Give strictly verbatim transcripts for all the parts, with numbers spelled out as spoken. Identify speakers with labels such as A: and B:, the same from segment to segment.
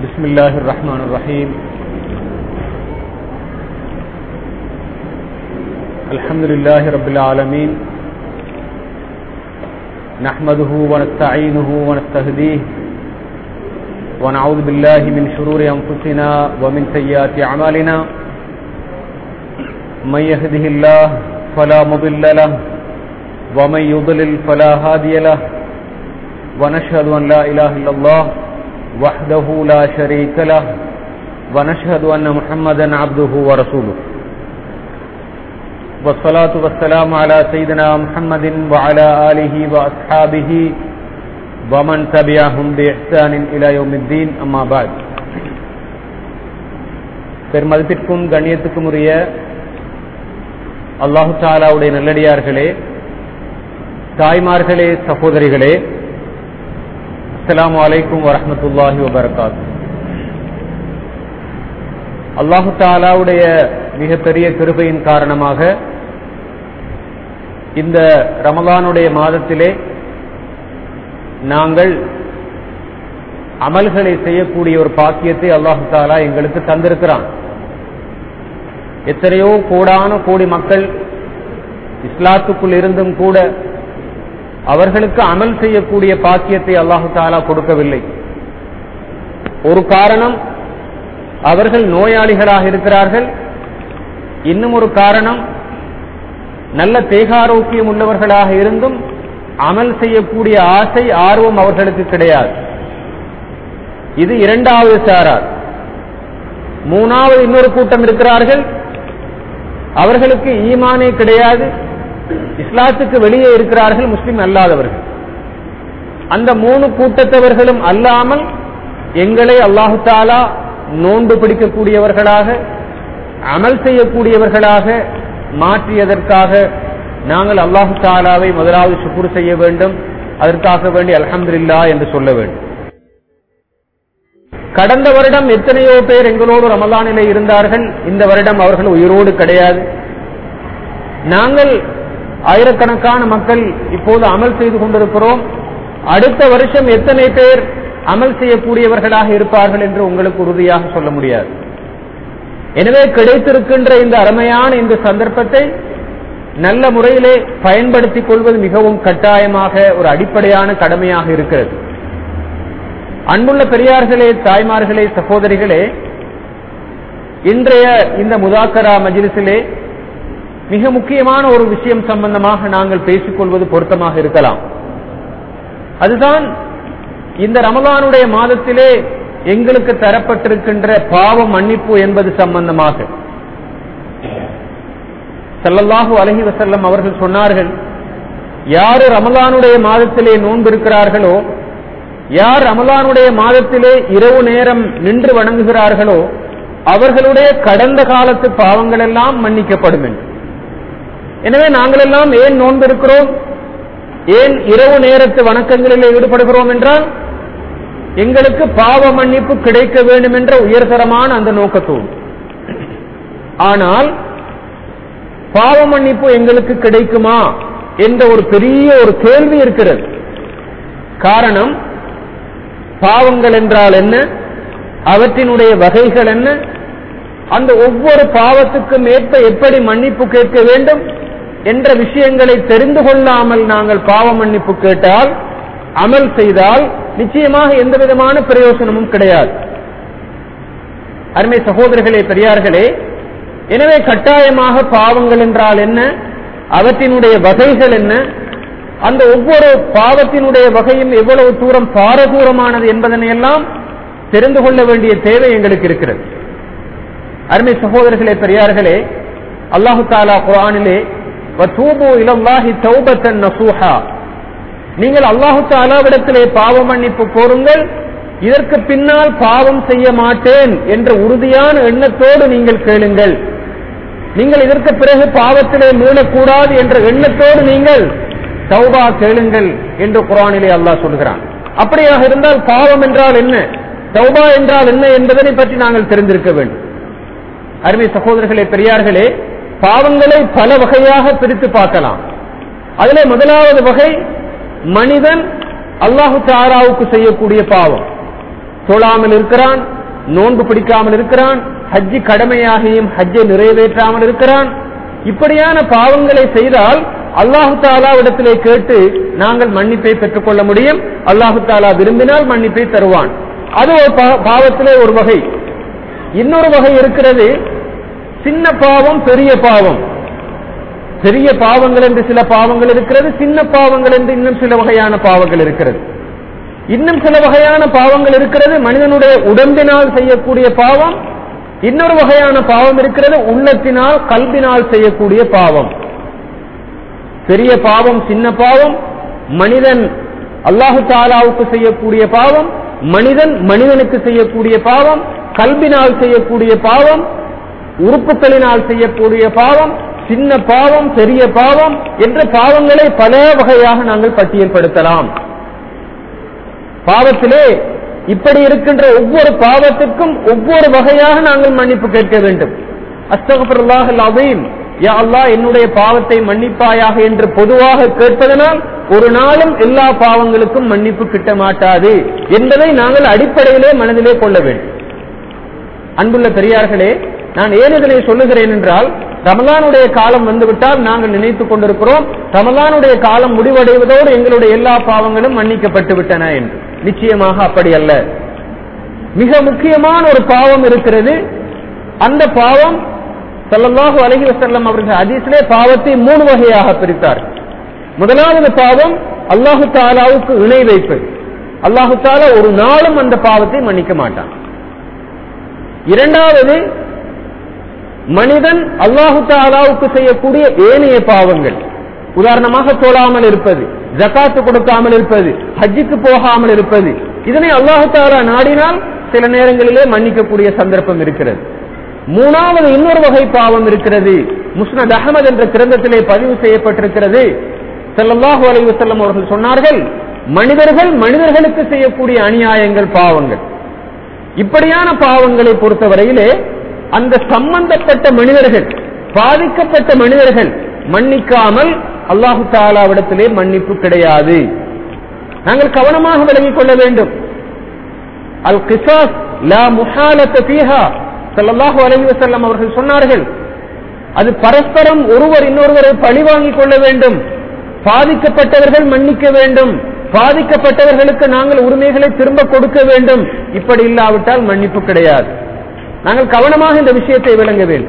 A: بسم الله الرحمن الرحيم الحمد لله رب العالمين نحمده ونستعينه ونستهديه ونعوذ بالله من شرور أنفسنا ومن سيئات أعمالنا من يهده الله فلا مضل له ومن يضلل فلا هادي له ونشهد أن لا إله إلا الله وحده لا شريك له ونشهد أن محمدا عبده ورسوله والصلاة والسلام على سيدنا محمد وعلى آله وأصحابه ومن تبعهم بإحسان إلى يوم الدين أما بعد. பெருமதிப்பிற்கும் கண்ணியத்துக்கும் உரிய அல்லாஹு தஆலாவுடைய நல்லடியார்களே, தாய்மார்களே, சகோதரிகளே, அஸ்ஸலாமு அலைக்கும் வரஹ்மத்துல்லாஹி வபரகாத்துஹு. அல்லாஹு தஆலாவுடைய மிகப்பெரிய கிருபையின் காரணமாக இந்த ரமலானுடைய மாதத்திலே நாங்கள் அமல்களை செய்யக்கூடிய ஒரு பாக்கியத்தை அல்லாஹு தஆலா எங்களுக்கு தந்திருக்கிறான். எத்தனையோ கோடான கோடி மக்கள் இஸ்லாத்துக்குள் இருந்தும் கூட அவர்களுக்கு அமல் செய்யக்கூடிய பாக்கியத்தை அல்லாஹு தஆலா கொடுக்கவில்லை. ஒரு காரணம், அவர்கள் நோயாளிகளாக இருக்கிறார்கள். இன்னும் ஒரு காரணம், நல்ல தேகாரோக்கியம் உள்ளவர்களாக இருந்தும் அமல் செய்யக்கூடிய ஆசை, ஆர்வம் அவர்களுக்கு கிடையாது. இது இரண்டாவது சாரார். மூணாவது இன்னொரு கூட்டம் இருக்கிறார்கள், அவர்களுக்கு ஈமானே கிடையாது, இஸ்லாத்துக்கு வெளியே இருக்கிறார்கள், முஸ்லிம் அல்லாதவர்கள். அந்த மூணு கூட்டத்தவர்களும் அல்லாமல் எங்களை அல்லாஹு தஆலா நோன்பு பிடிக்கக்கூடியவர்களாக, அமல் செய்யக்கூடியவர்களாக மாற்றியதற்காக நாங்கள் அல்லாஹு தஆலாவை முதலாவது ஷுக்ர் செய்ய வேண்டும். அதற்காக வேண்டி அல்ஹம்துலில்லாஹ் என்று சொல்ல வேண்டும். கடந்த வருடம் எத்தனையோ பேர் எங்களோடு ரமலானிலே இருந்தார்கள். இந்த வருடம் அவர்கள் உயிரோடு கிடையாது. நாங்கள் ஆயிரக்கணக்கான மக்கள் இப்போது அமல் செய்து கொண்டிருக்கிறோம். அடுத்த வருஷம் எத்தனை பேர் அமல் செய்யக்கூடியவர்களாக இருப்பார்கள் என்று உங்களுக்கு உறுதியாக சொல்ல முடியாது. எனவே கிடைத்திருக்கின்ற இந்த அருமையான இந்த சந்தர்ப்பத்தை நல்ல முறையிலே பயன்படுத்திக் கொள்வது மிகவும் கட்டாயமாக ஒரு அடிப்படையான கடமையாக இருக்கிறது. அன்புள்ள பெரியார்களே, தாய்மார்களே, சகோதரிகளே, இன்றைய இந்த முதாக்கரா மஜ்லிஸிலே மிக முக்கியமான ஒரு விஷயம் சம்பந்தமாக நாங்கள் பேசிக்கொள்வது பொருத்தமாக இருக்கலாம். அதுதான் இந்த ரமலானுடைய மாதத்திலே எங்களுக்கு தரப்பட்டிருக்கின்ற பாவ மன்னிப்பு என்பது சம்பந்தமாக. ஸல்லல்லாஹு அலைஹி வஸல்லம் அவர்கள் சொன்னார்கள், யார் ரமலானுடைய மாதத்திலே நோன்பு இருக்கிறார்களோ, யார் ரமலானுடைய மாதத்திலே இரவு நேரம் நின்று வணங்குகிறார்களோ அவர்களுடைய கடந்த காலத்து பாவங்கள் எல்லாம் மன்னிக்கப்படும் என்று. எனவே நாங்கள் எல்லாம் ஏன் நோன்பு இருக்கிறோம், ஏன் இரவு நேரத்து வணக்கங்களிலே ஈடுபடுகிறோம் என்றால் எங்களுக்கு பாவ மன்னிப்பு கிடைக்க வேண்டும் என்ற உயர்தரமான அந்த நோக்கத்தோடு. ஆனால் பாவ மன்னிப்பு எங்களுக்கு கிடைக்குமா என்ற ஒரு பெரிய ஒரு கேள்வி இருக்கிறது. காரணம், பாவங்கள் என்றால் என்ன, அவற்றினுடைய வகைகள் என்ன, அந்த ஒவ்வொரு பாவத்துக்கும் ஏற்ப எப்படி மன்னிப்பு கேட்க வேண்டும் என்ற விஷயங்களை தெரிந்து கொள்ளாமல் நாங்கள் பாவ மன்னிப்பு கேட்டால், அமல் செய்தால் நிச்சயமாக எந்த விதமான பிரயோசனமும் கிடையாது. அருமை சகோதரர்களே, பெரியார்களே, எனவே கட்டாயமாக பாவங்கள் என்றால் என்ன, அவற்றினுடைய வகைகள் என்ன, அந்த ஒவ்வொரு பாவத்தினுடைய வகையும் எவ்வளவு தூரம் பாரதூரமானது என்பதனை எல்லாம் தெரிந்து கொள்ள வேண்டிய தேவை எங்களுக்கு இருக்கிறது. அருமை சகோதரர்களே, பெரியார்களே, அல்லாஹு தஆலா குர்ஆனிலே வதூபு இலல்லாஹி தௌபத்தன் நஸூஹா, நீங்கள் அல்லாஹு தஆலாவிடத்திலே பாவ மன்னிப்பு கோருங்கள், இதற்கு பின்னால் பாவம் செய்ய மாட்டேன் என்ற உறுதியான எண்ணத்தோடு நீங்கள் கேளுங்கள். நீங்கள் இதற்கு பிறகு பாவத்திலே மீளக்கூடாது என்ற எண்ணத்தோடு நீங்கள் தௌபா கேளுங்கள் என்று குர்ஆனிலே அல்லாஹ் சொல்கிறான். அப்படியாக இருந்தால் பாவம் என்றால் என்ன, தௌபா என்றால் என்ன என்பதனை பற்றி நாங்கள் தெரிந்திருக்க வேண்டும். அருமை சகோதரர்களே, பெரியார்களே, பாவங்களை பல வகையாக பிரித்து பார்க்கலாம். அதிலே முதலாவது வகை மனிதன் அல்லாஹு தஆலாவுக்கு செய்யக்கூடிய பாவம். தொழாமல் இருக்கிறான், நோன்பு பிடிக்காமல் இருக்கிறான், ஹஜ்ஜி கடமையாகியும் ஹஜ்ஜை நிறைவேற்றாமல் இருக்கிறான். இப்படியான பாவங்களை செய்தால் அல்லாஹு தாலாவிடத்திலே கேட்டு நாங்கள் மன்னிப்பை பெற்றுக் கொள்ள முடியும். அல்லாஹு தாலா விரும்பினால் மன்னிப்பை தருவான். அது ஒரு பாவத்திலே ஒரு வகை. இன்னொரு வகை இருக்கிறது, சின்ன பாவம் பெரிய பாவம். பெரிய பாவங்கள் என்று சில பாவங்கள் இருக்கிறது, சின்ன பாவங்கள் என்று இன்னும் சில வகையான பாவங்கள் இருக்கிறது. இன்னும் சில வகையான பாவங்கள் இருக்கிறது, மனிதனுடைய உடம்பினால் செய்யக்கூடிய பாவம். இன்னொரு வகையான பாவம் இருக்கிறது, உள்ளத்தினால் கல்வினால் செய்யக்கூடிய பாவம். பெரிய பாவம், சின்ன பாவம், மனிதன் அல்லாஹு தாலாவுக்கு செய்யக்கூடிய பாவம், மனிதன் மனிதனுக்கு செய்யக்கூடிய பாவம், கல்வினால் செய்யக்கூடிய பாவம், உறுப்புகளினால் செய்யக்கூடிய பாவம், சின்ன பாவம், பெரிய பாவம் என்ற பாவங்களை பல வகையாக நாங்கள் பட்டியல்படுத்தலாம். பாவத்திலே இப்படி இருக்கின்ற ஒவ்வொரு பாவத்திற்கும் ஒவ்வொரு வகையாக நாங்கள் மன்னிப்பு கேட்க வேண்டும். அஸ்தக்ஃபிருல்லாஹல் அஸீம், யா அல்லாஹ் என்னுடைய பாவத்தை மன்னிப்பாயாக என்று பொதுவாக கேட்பதனால் ஒரு நாளும் எல்லா பாவங்களுக்கும் மன்னிப்பு கிட்ட மாட்டாது என்பதை நாங்கள் அடிப்படையிலே மனதிலே கொள்ள வேண்டும். அன்புள்ள பெரியார்களே, நான் ஏன் இதனை சொல்லுகிறேன் என்றால், ரமலானுடைய காலம் வந்துவிட்டால் நாங்கள் நினைத்துக் கொண்டிருக்கிறோம் ரமலானுடைய காலம் முடிவடைவதோடு எங்களுடைய எல்லா பாவங்களும் மன்னிக்கப்பட்டு விட்டன என்று. நிச்சயமாக அப்படி அல்ல. மிக முக்கியமான ஒரு பாவம் இருக்கிறது. அந்த பாவம் ஸல்லல்லாஹு அலைஹி வஸல்லம் அவர்கள் ஹதீஸிலே பாவத்தை மூணு வகையாக பிரித்தார். முதலாவது பாவம் அல்லாஹு தஆலாவுக்கு இணை வைப்பது. அல்லாஹு தஆலா ஒரு நாளும் அந்த பாவத்தை மன்னிக்க மாட்டான். இரண்டாவது, மனிதன் அல்லாஹு தஆலாவுக்கு செய்யக்கூடிய ஏனைய பாவங்கள். உதாரணமாக தொழாமல் இருப்பது, ஜகாத்து கொடுக்காமல் இருப்பது, ஹஜ்ஜுக்கு போகாமல் இருப்பது. இதனை அல்லாஹு தஆலா நாடினால் சில நேரங்களிலே மன்னிக்கக்கூடிய சந்தர்ப்பம் இருக்கிறது. மூணாவது இன்னொரு வகை பாவம் இருக்கிறது. முஸ்னத் அஹ்மத் என்ற கிரந்தத்திலே பதிவு செய்யப்பட்டிருக்கிறது. ஸல்லல்லாஹு அலைஹி வஸல்லம் அவர்கள் சொன்னார்கள், மனிதர்கள் மனிதர்களுக்கு செய்யக்கூடிய அநியாயங்கள், பாவங்கள். இப்படியான பாவங்களை பொறுத்தவரையிலே அந்த சம்பந்தப்பட்ட மனிதர்கள், பாதிக்கப்பட்ட மனிதர்கள் மன்னிக்காமல் அல்லாஹு தஆலாவிடத்திலே மன்னிப்பு கிடையாது. நாங்கள் கவனமாக விளங்கிக் கொள்ள வேண்டும். அல் கிசாஸ் லா முஹாலத ஃபீஹா, ஸல்லல்லாஹு அலைஹி வஸல்லம் அவர்கள் சொன்னார்கள், அது பரஸ்பரம் ஒருவர் இன்னொருவரை பழி வாங்கிக் கொள்ள வேண்டும். பாதிக்கப்பட்டவர்கள் மன்னிக்க வேண்டும், பாதிக்கப்பட்டவர்களுக்கு நாங்கள் உரிமைகளை திரும்ப கொடுக்க வேண்டும். இப்படி இல்லாவிட்டால் மன்னிப்பு கிடையாது. நாங்கள் கவனமாக இந்த விஷயத்தை விளங்க வேண்டும்.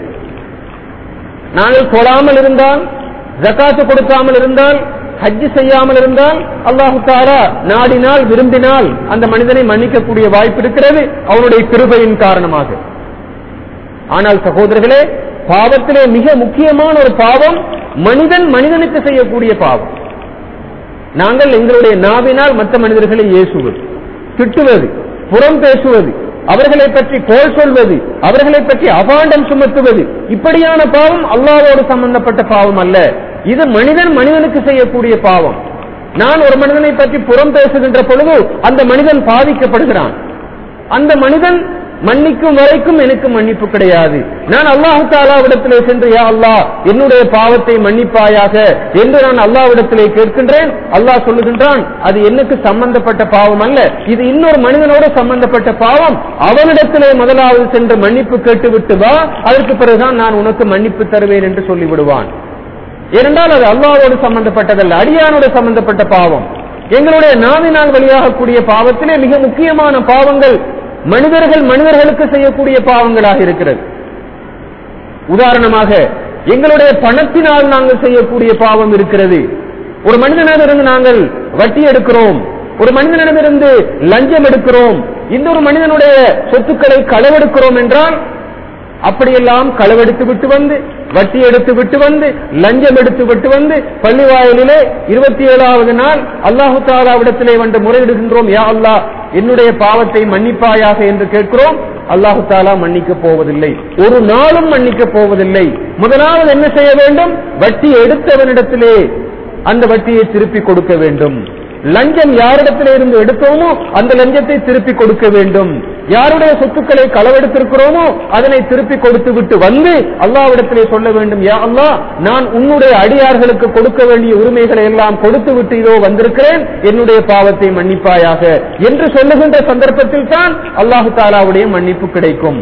A: நாங்கள் தொழாமல் இருந்தால், ஜகாத்து கொடுக்காமல் இருந்தால், ஹஜ் செய்யாமல் இருந்தால் அல்லாஹு தஆலா நாடினால் விரும்பினால் அந்த மனிதனை மன்னிக்கக்கூடிய வாய்ப்பு இருக்கிறது, அவனுடைய கிருபையின் காரணமாக. ஆனால் சகோதரர்களே, பாவத்திலே மிக முக்கியமான ஒரு பாவம் மனிதன் மனிதனுக்கு செய்யக்கூடிய பாவம். நாங்கள் எங்களுடைய நாவினால் மற்ற மனிதர்களை ஏசுவது, திட்டுவது, புறம் பேசுவது, அவர்களை பற்றி கோல் சொல்வது, அவர்களை பற்றி அபாண்டம் சுமத்துவது, இப்படியான பாவம் அல்லாஹ்வோடு சம்பந்தப்பட்ட பாவம் அல்ல. இது மனிதன் மனிதனுக்கு செய்யக்கூடிய பாவம். நான் ஒரு மனிதனை பற்றி புறம் பேசுகின்ற பொழுது அந்த மனிதன் பாதிக்கப்படுகிறான். அந்த மனிதன் மன்னிக்கும் வரைக்கும் எனக்கு மன்னிப்பு கிடையாது. நான் அல்லாஹு தஆலாவிடத்திலே சென்று, யா அல்லாஹ் என்னுடைய பாவத்தை மன்னிப்பாயாக என்று நான் அல்லாஹ்விடத்திலே கேட்கின்றேன். அல்லாஹ் சொல்லுகின்றான், அது எனக்கு சம்பந்தப்பட்ட பாவம் அல்ல, இது இன்னொரு மனிதனோடு சம்பந்தப்பட்ட பாவம். அவனிடத்திலே முதலாவது சென்று மன்னிப்பு கேட்டு விட்டு வா, அதற்கு பிறகுதான் நான் உனக்கு மன்னிப்பு தருவேன் என்று சொல்லிவிடுவான். ஏனென்றால் அது அல்லாஹ்வோடு சம்பந்தப்பட்டதல்ல, அடியானோடு சம்பந்தப்பட்ட பாவம். எங்களுடைய நாவினால் வெளியாகக்கூடிய பாவத்திலே மிக முக்கியமான பாவங்கள் மனிதர்கள் மனிதர்களுக்கு செய்யக்கூடிய பாவங்களாக இருக்கிறது. உதாரணமாக, எங்களுடைய பணத்தினால் நாங்கள் செய்யக்கூடிய பாவம் இருக்கிறது. ஒரு மனிதனிடமிருந்து நாங்கள் வட்டி எடுக்கிறோம், ஒரு மனிதனிடமிருந்து லஞ்சம் எடுக்கிறோம், இன்னொரு மனிதனுடைய சொத்துக்களை களவெடுக்கிறோம் என்றால், அப்படியெல்லாம் களவெடுத்து விட்டு வந்து, வட்டி எடுத்து விட்டு வந்து, லஞ்சம் எடுத்து விட்டு வந்து, பள்ளிவாயலிலே இருபத்தி ஏழாவது நாள் அல்லாஹு தஆலாவிடத்திலே வந்து முறையிடுகின்றோம், யா அல்லாஹ் என்னுடைய பாவத்தை மன்னிப்பாயாக என்று கேட்கிறோம். அல்லாஹு தஆலா மன்னிக்க போவதில்லை, ஒரு நாளும் மன்னிக்க போவதில்லை. முதலாவது என்ன செய்ய வேண்டும்? வட்டி எடுத்தவனிடத்திலே அந்த வட்டியை திருப்பி கொடுக்க வேண்டும். லஞ்சம் யாரிடத்திலே இருந்து எடுத்தோமோ அந்த லஞ்சத்தை திருப்பி கொடுக்க வேண்டும். யாருடைய சொத்துக்களை களவெடுத்திருக்கிறோமோ அதனை திருப்பி கொடுத்து விட்டு வந்து அல்லாஹ்விடத்திலே சொல்ல வேண்டும், யா அல்லாஹ், நான் உன்னுடைய அடியார்களுக்கு கொடுக்க வேண்டிய உரிமைகளை எல்லாம் கொடுத்து விட்டு இதோ வந்திருக்கிறேன், என்னுடைய பாவத்தை மன்னிப்பாயாக என்று சொல்லுகின்ற சந்தர்ப்பத்தில் தான் அல்லாஹு தஆலாவுடைய மன்னிப்பு கிடைக்கும்.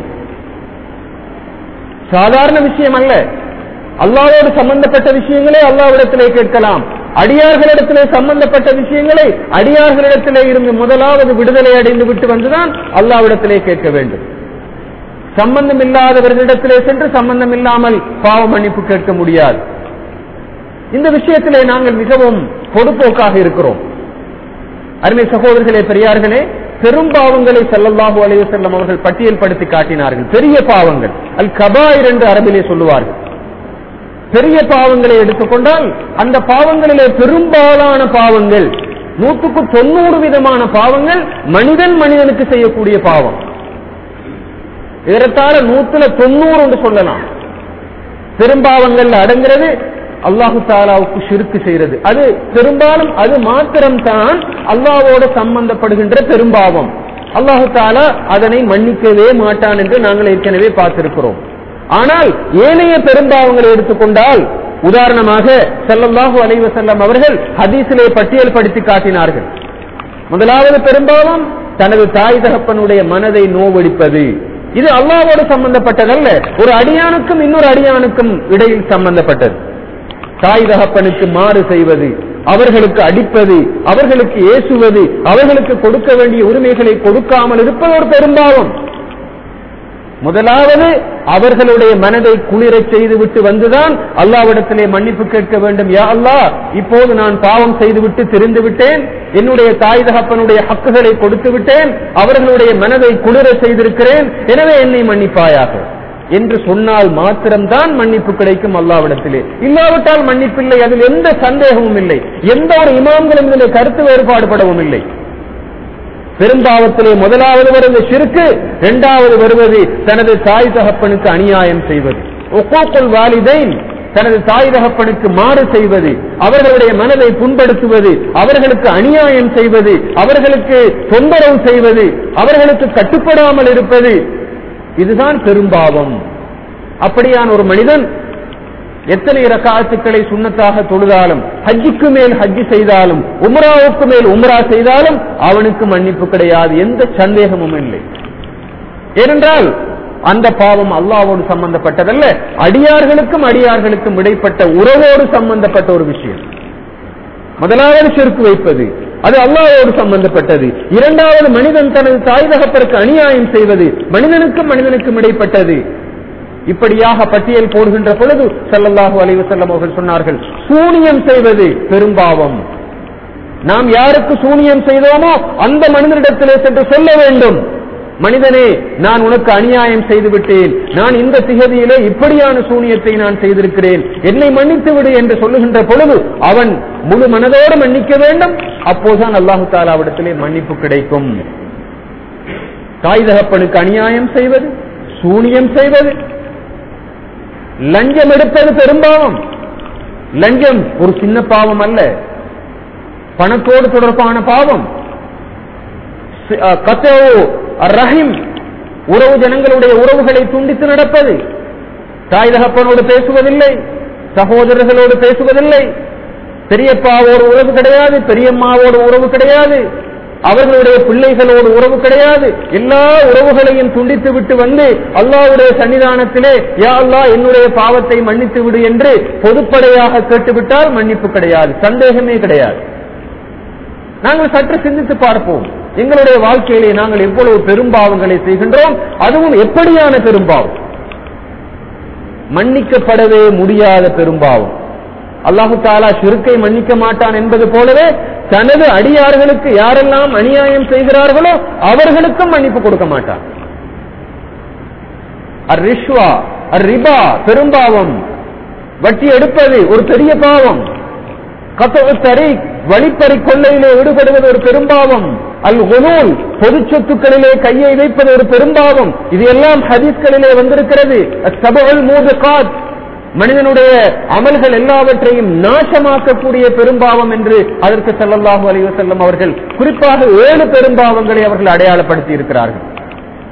A: சாதாரண விஷயம் அல்ல. அல்லாஹ்வோடு சம்பந்தப்பட்ட விஷயங்களே அல்லாஹ்விடத்திலே கேட்கலாம். அடியார்களிடத்திலே சம்பந்தப்பட்ட விஷயங்களை அடியார்களிடத்திலே இருந்து முதலாவது விடுதலை அடைந்து விட்டு வந்துதான் அல்லாஹ்விடத்திலே கேட்க வேண்டும். சம்பந்தம் இல்லாதவர்களிடத்திலே சென்று சம்பந்தம் இல்லாமல் பாவ மன்னிப்பு கேட்க முடியாது. இந்த விஷயத்திலே நாங்கள் மிகவும் பொதுப்போக்காக இருக்கிறோம். அருமை சகோதரர்களே, பெரியார்களே, பெரும் பாவங்களை ஸல்லல்லாஹு அலைஹி வஸல்லம் அவர்கள் பட்டியல் படுத்தி காட்டினார்கள். பெரிய பாவங்கள், அல் கபாயிர் என்று அரபிலே சொல்லுவார்கள். பெரிய பாவங்களை எடுத்துக்கொண்டால் அந்த பாவங்களிலே பெரும்பாலான பாவங்கள், நூற்றுக்கு தொண்ணூறு விதமான பாவங்கள் மனிதன் மனிதனுக்கு செய்யக்கூடிய பாவம். ஏறத்தாழ நூற்றுல தொண்ணூறு என்று சொல்லலாம். பெரும்பாவங்கள் அடங்கிறது அல்லாஹு தஆலாவுக்கு ஷிர்க் செய்யறது. அது பெரும்பாலும் அது மாத்திரம்தான் அல்லாஹ்வோடு சம்பந்தப்படுகின்ற பெரும்பாவம். அல்லாஹு தஆலா அதனை மன்னிக்கவே மாட்டான் என்று நாங்கள் ஏற்கனவே பார்த்திருக்கிறோம். ஆனால் ஏனைய பெரும்பாவங்களை எடுத்துக்கொண்டால், உதாரணமாக ஸல்லல்லாஹு அலைஹி வஸல்லம் அவர்கள் ஹதீஸிலே பட்டியல் படுத்தி காட்டினார்கள். முதலாவது பெரும்பாவம் தனது தாய் தகப்பனுடைய மனதை நோவடிப்பது. இது அல்லாஹ்வோடு சம்பந்தப்பட்டதல்ல, ஒரு அடியானுக்கும் இன்னொரு அடியானுக்கும் இடையில் சம்பந்தப்பட்டது. தாய் தகப்பனுக்கு மாறு செய்வது, அவர்களுக்கு அடிப்பது, அவர்களுக்கு ஏசுவது, அவர்களுக்கு கொடுக்க வேண்டிய உரிமைகளை கொடுக்காமல் இருப்பது ஒரு பெரும்பாவம். முதலாவது அவர்களுடைய மனதை குளிரச் செய்து விட்டு வந்துதான் அல்லாஹ்விடத்திலே மன்னிப்பு கேட்க வேண்டும். யா அல்லாஹ், இப்போது நான் பாவம் செய்துவிட்டு திரிந்து விட்டேன், என்னுடைய தாய் தகப்பனுடைய ஹக்குகளை கொடுத்து விட்டேன், அவர்களுடைய மனதை குளிர செய்திருக்கிறேன், எனவே என்னை மன்னிப்பாயாக என்று சொன்னால் மாத்திரம்தான் மன்னிப்பு கிடைக்கும் அல்லாஹ்விடத்திலே. இல்லாவிட்டால் மன்னிப்பில்லை. அதில் எந்த சந்தேகமும் இல்லை. எந்த ஒரு இமாம்களும் இதில் கருத்து வேறுபாடுபடவும் இல்லை. பெரும்பாவத்திலே முதலாவது வருவது ஷிர்க், இரண்டாவது வருவது தனது தாய் தகப்பனுக்கு அநியாயம் செய்வது. உக்கூக்குல் வாலிதைன், தனது தாய் தகப்பனுக்கு மாறு செய்வது, அவர்களுடைய மனதை புண்படுத்துவது, அவர்களுக்கு அநியாயம் செய்வது, அவர்களுக்கு தொந்தரவு செய்வது, அவர்களுக்கு கட்டுப்படாமல் இருப்பது, இதுதான் பெரும்பாவம். அப்படியான ஒரு மனிதன் எத்தனை ரக்காத்துக்களை சுன்னத்தாக தொழுதாலும், ஹஜ்ஜுக்கு மேல் ஹஜ்ஜு செய்தாலும், உம்ராவுக்கு மேல் உம்ரா செய்தாலும் அவனுக்கு மன்னிப்பு கிடையாது. எந்த சந்தேகமும் இல்லை. ஏனென்றால் அந்த பாவம் அல்லாஹ்வோடு சம்பந்தப்பட்டதல்ல, அடியார்களுக்கும் அடியார்களுக்கும் இடைப்பட்ட உறவோடு சம்பந்தப்பட்ட ஒரு விஷயம். முதலாவது ஷிர்க் வைப்பது, அது அல்லாஹ்வோடு சம்பந்தப்பட்டது. இரண்டாவது மனிதன் தனது தாய் தகப்பனுக்கு அநியாயம் செய்வது, மனிதனுக்கும் மனிதனுக்கும் இடைப்பட்டது. இப்படியாக பட்டியல் போடுகின்ற பொழுது ஸல்லல்லாஹு அலைஹி வஸல்லம் அவர்கள் சொன்னார்கள், சூனியம் செய்வது பெரும்பாவம். நாம் யாருக்கு சூனியம் செய்தோமோ அந்த மனிதனிடத்திலே சென்று சொல்ல வேண்டும், மனிதனே, நான் உனக்கு அநியாயம் செய்து விட்டேன், நான் இந்த திகதியிலே இப்படியான சூனியத்தை நான் செய்திருக்கிறேன், என்னை மன்னித்து விடு என்று சொல்லுகின்ற பொழுது அவன் முழு மனதோடு மன்னிக்க வேண்டும். அப்போதுதான் அல்லாஹு தஆலாவிடத்திலே மன்னிப்பு கிடைக்கும். தாய் தகப்பனுக்கு அநியாயம் செய்வது, சூனியம் செய்வது, லஞ்சம் எடுப்பது பெரும்பாவம். லஞ்சம் ஒரு சின்ன பாவம் அல்ல, பணத்தோடு தொடர்பான பாவம். ரஹீம், உறவு ஜனங்களுடைய உறவுகளை துண்டித்து நடப்பது, தாய் தகப்பனோடு பேசுவதில்லை, சகோதரர்களோடு பேசுவதில்லை, பெரியப்பாவோடு உறவு கிடையாது, பெரியம்மாவோடு உறவு கிடையாது, அவர்களுடைய பிள்ளைகளோடு உறவு கிடையாது, எல்லா உறவுகளையும் துண்டித்து விட்டு வந்து அல்லாஹ்வுடைய சன்னிதானத்திலே யா அல்லாஹ் என்னுடைய பாவத்தை மன்னித்து விடு என்று பொதுப்படையாக கேட்டுவிட்டால் மன்னிப்பு கிடையாது, சந்தேகமே கிடையாது. நாங்கள் சற்று சிந்தித்து பார்ப்போம், எங்களுடைய வாழ்க்கையிலே நாங்கள் எவ்வளவு பெரும்பாவங்களை செய்கின்றோம், அதுவும் எப்படியான பெரும்பாவம், மன்னிக்கப்படவே முடியாத பெரும்பாவம். அல்லாஹு தஆலா ஷிர்க்கை மன்னிக்க மாட்டான் என்பது போலவே தனது அடியார்களுக்கு யாரெல்லாம் அநியாயம் செய்கிறார்களோ அவர்களுக்கும் மன்னிப்பு கொடுக்க மாட்டான். அர்-ரிஷ்வா, அர்-ரிபா பெரும்பாவம், வட்டி எடுப்பது ஒரு பெரிய பாவம், கத்உ தரீக் வழிப்பறி கொள்ளையிலே ஈடுபடுவது ஒரு பெரும்பாவம், அல்-குலூல் பொது சொத்துக்களிலே கையை வைப்பது ஒரு பெரும்பாவம். இது எல்லாம் ஹதீஸ்களிலே வந்திருக்கிறது. அஸ்-சபுல் மூபிகாத், மனிதனுடைய அமல்கள் எல்லாவற்றையும் நாசமாக்கக்கூடிய பெரும்பாவம் என்று அதற்கு ஸல்லல்லாஹு அலைஹி வஸல்லம் அவர்கள் குறிப்பாக ஏழு பெரும்பாவங்களை அவர்கள் அடையாளப்படுத்தி இருக்கிறார்கள்.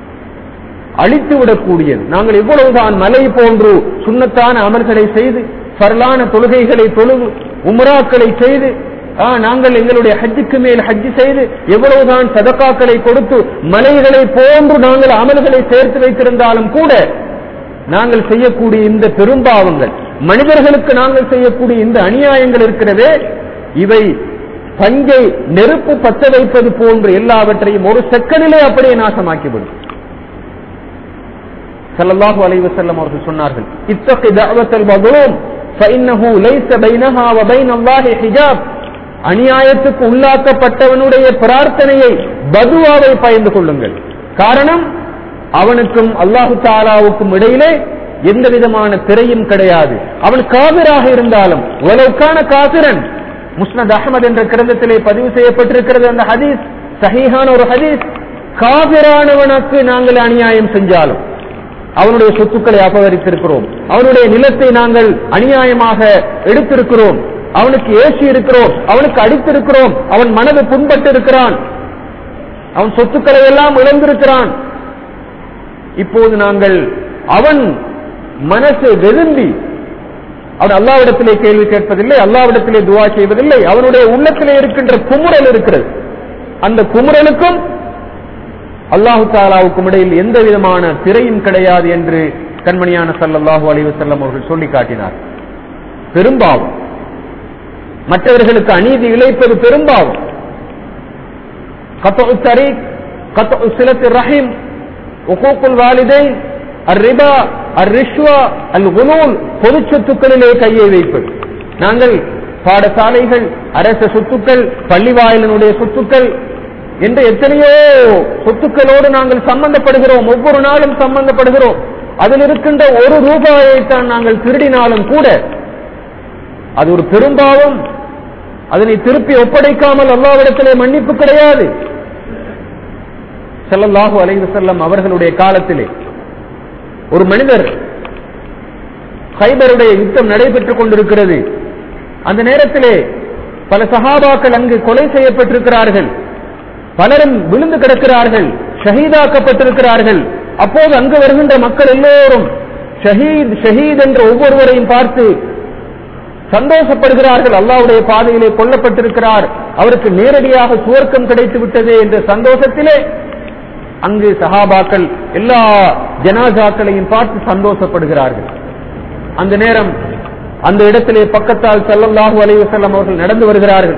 A: அழித்து விடக்கூடியது. நாங்கள் எவ்வளவுதான் மலை போன்று சுன்னத்தான அமல்களை செய்து, ஃபர்லான தொழுகைகளை தொழுது, உம்ராக்களை செய்து, நாங்கள் எங்களுடைய ஹஜ்ஜுக்கு மேல் ஹஜ்ஜு செய்து, எவ்வளவுதான் சதகாக்களை கொடுத்து மலைகளை போன்று நாங்கள் அமல்களை சேர்த்து வைத்திருந்தாலும் கூட நாங்கள் செய்யக்கூடிய இந்த பெரும்பாவங்கள், மனிதர்களுக்கு நாங்கள் செய்யக்கூடிய இந்த அநியாயங்கள் இருக்கிறதே, இவை பஞ்சை நெருப்பு பற்ற வைப்பது போன்று எல்லாவற்றையும் ஒரு செகண்டிலே அப்படியே நாசமாக்கிவிடும். ஸல்லல்லாஹு அலைஹி வஸல்லம் அவர்கள் சொன்னார்கள், இத்தகி தஅவத்தல் மظلوم فانه ليس بينها وبين الله حجاب. அநியாயத்துக்கு உள்ளாக்கப்பட்டவனுடைய பிரார்த்தனையை, பதுவாவை பயந்து கொள்ளுங்கள். காரணம், அவனுக்கும் அல்லாஹு தஆலாவுக்கும் இடையிலே எந்த விதமான திரையும் கிடையாது. அவன் காபிராக இருந்தாலும், வலவுக்கான காபிரன், முஸ்னத் அஹ்மத் என்ற கிரந்தத்திலே பதிவு செய்யப்பட்டிருக்கிறது அந்த ஹதீஸ், சஹீஹான ஒரு ஹதீஸ். காபிரானவனுக்கு நாங்கள் அநியாயம் செஞ்சாலும், அவனுடைய சொத்துக்களை அபகரித்திருக்கிறோம், அவனுடைய நிலத்தை நாங்கள் அநியாயமாக எடுத்திருக்கிறோம், அவனுக்கு ஏசி இருக்கிறோம், அவனுக்கு அடித்திருக்கிறோம், அவன் மனது புண்பட்டு இருக்கிறான், அவன் சொத்துக்களை எல்லாம் இழந்திருக்கிறான். இப்போது நாங்கள் அவன் மனசு வெதும்பி அவன் அல்லாஹ்விடத்திலே கேள்வி கேட்பதில்லை, அல்லாஹ்விடத்திலே துஆ செய்வதில்லை, அவனுடைய உள்ளத்திலே இருக்கின்ற குமுறல் இருக்கிறது. அந்த குமுறலுக்கும் அல்லாஹு தஆலாவுக்கும் இடையில் எந்த விதமான திரையும் கிடையாது என்று கண்மணியான ஸல்லல்லாஹு அலைஹி வஸல்லம் அவர்கள் சொல்லி காட்டினார். பெரும்பாவம், மற்றவர்களுக்கு அநீதி இழைப்பது பெரும்பாவம். கத்உ தரீக், கத்உ சிலத்திர் ரஹீம், உகூகுல் வாலிதைன், அர்ரிபா, அர்ரிஷ்வா, அல்குலூல், பொது சொத்துக்களிலே கையை வைப்பது. நாங்கள் பாடசாலைகள், அரச சொத்துக்கள், பள்ளிவாயிலினுடைய சொத்துக்கள் என்று எத்தனையோ சொத்துக்களோடு நாங்கள் சம்பந்தப்படுகிறோம், ஒவ்வொரு நாளும் சம்பந்தப்படுகிறோம். அதில் இருக்கின்ற ஒரு ரூபாயைத்தான் நாங்கள் திருடினாலும் கூட அது ஒரு பெரும்பாவம். அதனை திருப்பி ஒப்படைக்காமல் அல்லாஹ்விடத்திலே மன்னிப்பு கிடையாது. ஸல்லல்லாஹு அலைஹி வஸல்லம் அவர்களுடைய காலத்திலே ஒரு மனிதர், கைபருடைய யுத்தம் நடைபெற்றுக் கொண்டிருக்கிறது. அந்த நேரத்திலே பல சஹாபாக்கள் அங்கு கொலை செய்யப்பட்டிருக்கிறார்கள், பலரும் விழுந்து கிடக்கிறார்கள், ஷஹீதாக்கப்பட்டிருக்கிறார்கள். அப்போது அங்கு வருகின்ற மக்கள் எல்லோரும் ஷஹீத் ஷஹீத் என்ற ஒவ்வொருவரையும் பார்த்து சந்தோஷப்படுகிறார்கள். அல்லாஹ்வுடைய பாதையிலே கொல்லப்பட்டிருக்கிறார், அவருக்கு நேரடியாக சுவர்க்கம் கிடைத்து விட்டது என்ற சந்தோஷத்திலே அங்கு சஹாபாக்கள் எல்லா ஜனாசாக்களையும் பார்த்து சந்தோஷப்படுகிறார்கள். அந்த நேரம் அந்த இடத்திலே பக்கத்தால் ஸல்லல்லாஹு அலைஹி வஸல்லம் அவர்கள் நடந்து வருகிறார்கள்.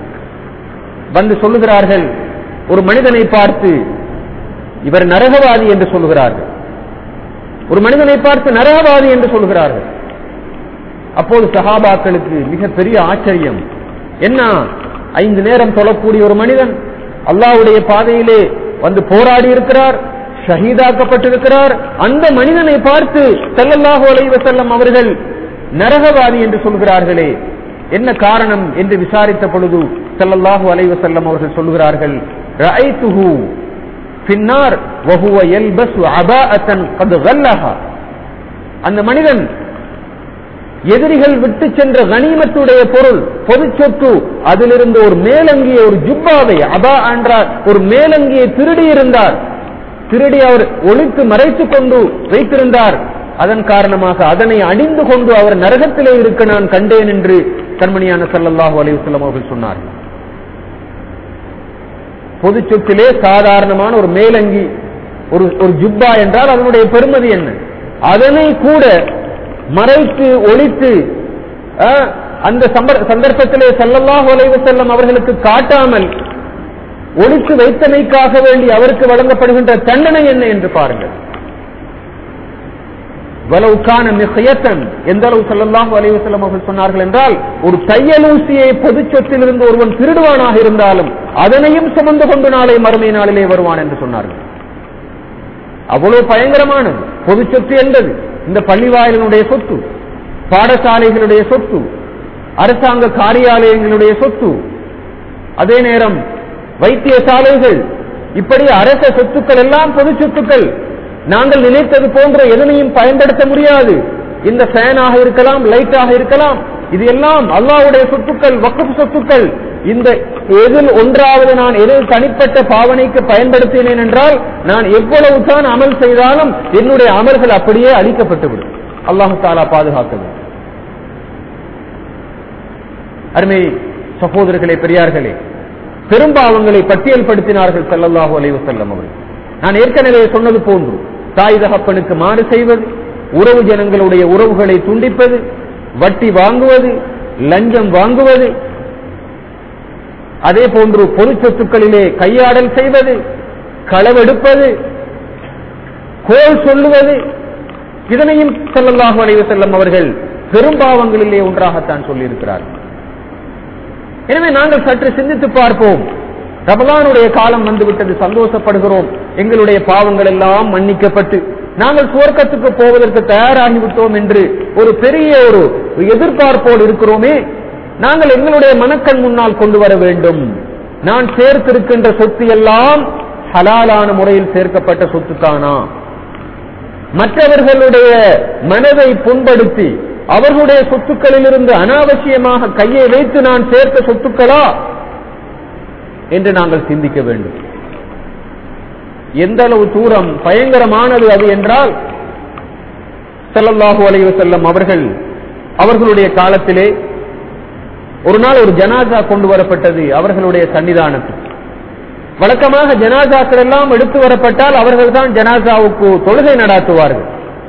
A: வந்து சொல்லுகிறார்கள், ஒரு மனிதனை பார்த்து இவர் நரகவாதி என்று சொல்லுகிறார்கள். ஒரு மனிதனை பார்த்து நரகவாதி என்று சொல்லுகிறார்கள். அப்போது சஹாபாக்களுக்கு மிகப்பெரிய ஆச்சரியம். என்ன, ஐந்து நேரம் தொழக்கூடிய ஒரு மனிதன் அல்லாஹ்வுடைய பாதையிலே வந்து போராடி இருக்கிறார், ஷஹீதாக்கப்பட்டிருக்கிறார், அந்த மனிதனை பார்த்து ஸல்லல்லாஹு அலைஹி வஸல்லம் அவர்கள் நரகவாதி என்று சொல்கிறார்களே, என்ன காரணம் என்று விசாரித்த பொழுது ஸல்லல்லாஹு அலைஹி வஸல்லம் அவர்கள் சொல்கிறார்கள், ரஅய்துஹு ஃபின்னார் வஹுவ யல்பஸு அபாஅத்தன் கத் கல்லஹா. அந்த மனிதன் எதிரிகள் விட்டு சென்ற கனிமத்துடைய பொருள், பொது சொத்து, அதிலிருந்து ஒரு மேலங்கிய, ஒரு ஜுப்பாவை, அபா என்றார், ஒரு மேலங்கியை திருடி இருந்தார். திருடி அவர் ஒளித்து மறைத்துக் கொண்டு வைத்திருந்தார். அதன் காரணமாக அதனை அணிந்து கொண்டு அவர் நரகத்திலே இருக்க நான் கண்டேன் என்று கண்மணியான ஸல்லல்லாஹு அலைஹி வஸல்லம் அவர்கள் சொன்னார்கள். பொது சொத்திலே சாதாரணமான ஒரு மேலங்கி, ஒரு ஒரு ஜுப்பா என்றால் அதனுடைய பெருமதி என்ன? அதனை கூட மறைத்து ஒளித்து அந்த சந்தர்ப்பத்திலே ஸல்லல்லாஹு அலைஹி வஸல்லம் அவர்களுக்கு காட்டாமல் ஒளித்து வைத்தமைக்காக வேண்டி அவருக்கு வழங்கப்படுகின்ற தண்டனை என்ன என்று பாருங்கள். வலவுக்கான மிஹயத்தன், எந்த அளவு ஸல்லல்லாஹு அலைஹி வஸல்லம் அவர்கள் சொன்னார்கள் என்றால், ஒரு தையலூசியை பொது சொத்திலிருந்து ஒருவன் திருடுவானாக இருந்தாலும் அதனையும் சுமந்து கொண்டு நாளை மறுமை நாளிலே வருவான் என்று சொன்னார்கள். அவ்வளவு பயங்கரமானது பொது சொத்து என்பது. இந்த பள்ளிவாயிலினுடைய சொத்து, பாடசாலைகளுடைய சொத்து, அரசாங்க காரியாலயங்களுடைய சொத்து, அதே நேரம் வைத்தியசாலைகள், இப்படி அரச சொத்துக்கள் எல்லாம் பொது சொத்துக்கள். நாங்கள் நினைத்தது போன்ற எதனையும் பயன்படுத்த முடியாது. இந்த ஃபேனாக இருக்கலாம், லைட்டாக இருக்கலாம், இது எல்லாம் அல்லாஹ்வுடைய சொத்துக்கள், வக்ஃப் சொத்துக்கள். இந்த எதில் ஒன்றாவது நான் எதில் தனிப்பட்ட பாவனைக்கு பயன்படுத்தினேன் என்றால் நான் எவ்வளவு தான் அமல் செய்தாலும் என்னுடைய அமல்கள் அப்படியே அழிக்கப்பட்டுவிடும். அல்லாஹு தஆலா பாதுகாக்க வேண்டும். அருமை சகோதரர்களே, பெரியார்களே, பெரும்பாவங்களை பட்டியல்படுத்தினார்கள் ஸல்லல்லாஹு அலைஹி வஸல்லம் அவர்கள். நான் ஏற்கனவே சொன்னது போன்று தாய் தகப்பனுக்கு மாறு செய்வது, உறவு ஜனங்களுடைய உறவுகளை துண்டிப்பது, வட்டி வாங்குவது, லஞ்சம் வாங்குவது, அதே போன்று பொது சொத்துக்களிலே கையாடல் செய்வது, களவெடுப்பது, கோல் சொல்லுவது, இதனையும் ஸல்லல்லாஹு அலைஹி வஸல்லம் அவர்கள் பெரும்பாவங்களிலே ஒன்றாகத்தான் சொல்லியிருக்கிறார்கள். எனவே நாங்கள் சற்று சிந்தித்து பார்ப்போம். ரமலானுடைய காலம் வந்துவிட்டது, சந்தோஷப்படுகிறோம், எங்களுடைய பாவங்கள் எல்லாம் மன்னிக்கப்பட்டு நாங்கள் சுவர்க்கத்துக்கு போவதற்கு தயாராகிவிட்டோம் என்று ஒரு பெரிய ஒரு எதிர்பார்ப்போடு இருக்கிறோமே. நாங்கள் எங்களுடைய மனக்கண் முன்னால் கொண்டு வர வேண்டும், நான் சேர்த்திருக்கின்ற சொத்து எல்லாம் ஹலாலான முறையில் சேர்க்கப்பட்ட சொத்து தானா, மற்றவர்களுடைய மனதை புண்படுத்தி அவர்களுடைய சொத்துக்களில் இருந்து அனாவசியமாக கையை வைத்து நான் சேர்த்த சொத்துக்களா என்று நாங்கள் சிந்திக்க வேண்டும். எந்த அளவு தூரம் பயங்கரமானது அது என்றால், ஸல்லல்லாஹு அலைஹி வஸல்லம் அவர்கள் அவர்களுடைய காலத்திலே ஒரு நாள் ஒரு ஜனாசா கொண்டு வரப்பட்டது அவர்களுடைய சன்னிதானத்துக்கு. வழக்கமாக ஜனாசாக்கள் எல்லாம் எடுத்து வரப்பட்டால் அவர்கள் தான் ஜனாசாவுக்கு தொழுகை நடாத்துவார்கள்.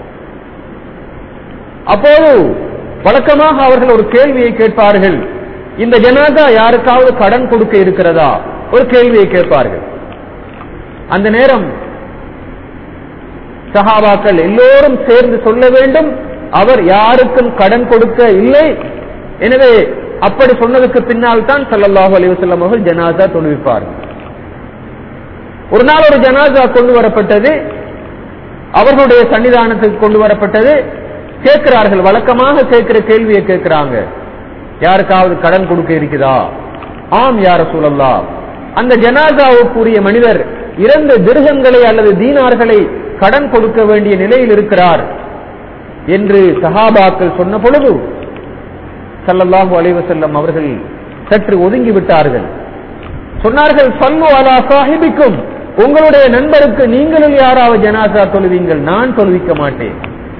A: அப்போது வழக்கமாக அவர்கள் ஒரு கேள்வியை கேட்பார்கள், இந்த ஜனாசா யாருக்காவது கடன் கொடுக்க இருக்கிறதா, ஒரு கேள்வியை கேட்பார்கள். அந்த நேரம் சஹாபாக்கள் எல்லோரும் சேர்ந்து சொல்ல வேண்டும், அவர் யாருக்கும் கடன் கொடுக்க இல்லை. எனவே அப்படி சொன்னதுக்கு பின்னால் தான் ஸல்லல்லாஹு அலைஹி வஸல்லம் அவர்கள் ஜனாசா தொழுவிப்பார்கள். ஒரு நாள் ஒரு ஜனாசா கொண்டு வரப்பட்டது, அவர்களுடைய சன்னிதானத்துக்கு கொண்டு வரப்பட்டது. கேட்கிறார்கள், வழக்கமாக கேட்கிற கேள்வியை கேட்கிறாங்க, யாருக்காவது கடன் கொடுக்க இருக்குதா? ஆம் யா ரசூலல்லாஹ். அந்த ஜனாசாவுக்குரிய மனிதர் இரண்டு திர்ஹங்களை அல்லது தீனார்களை கடன் கொடுக்க வேண்டிய நிலையில் இருக்கிறார் என்று சஹாபாக்கள் சொன்ன பொழுது ஸல்லல்லாஹு அலைஹி வஸல்லம் அவர்கள் சற்று ஒதுங்கி விட்டார்கள். சொன்னார்கள், ஸல்லு அலா ஸாஹிபிக்கும், உங்களுடைய நண்பருக்கு நீங்களும் யாராவது ஜனாசா தொழுவீங்கள், நான் தொழுவிக்க மாட்டேன்.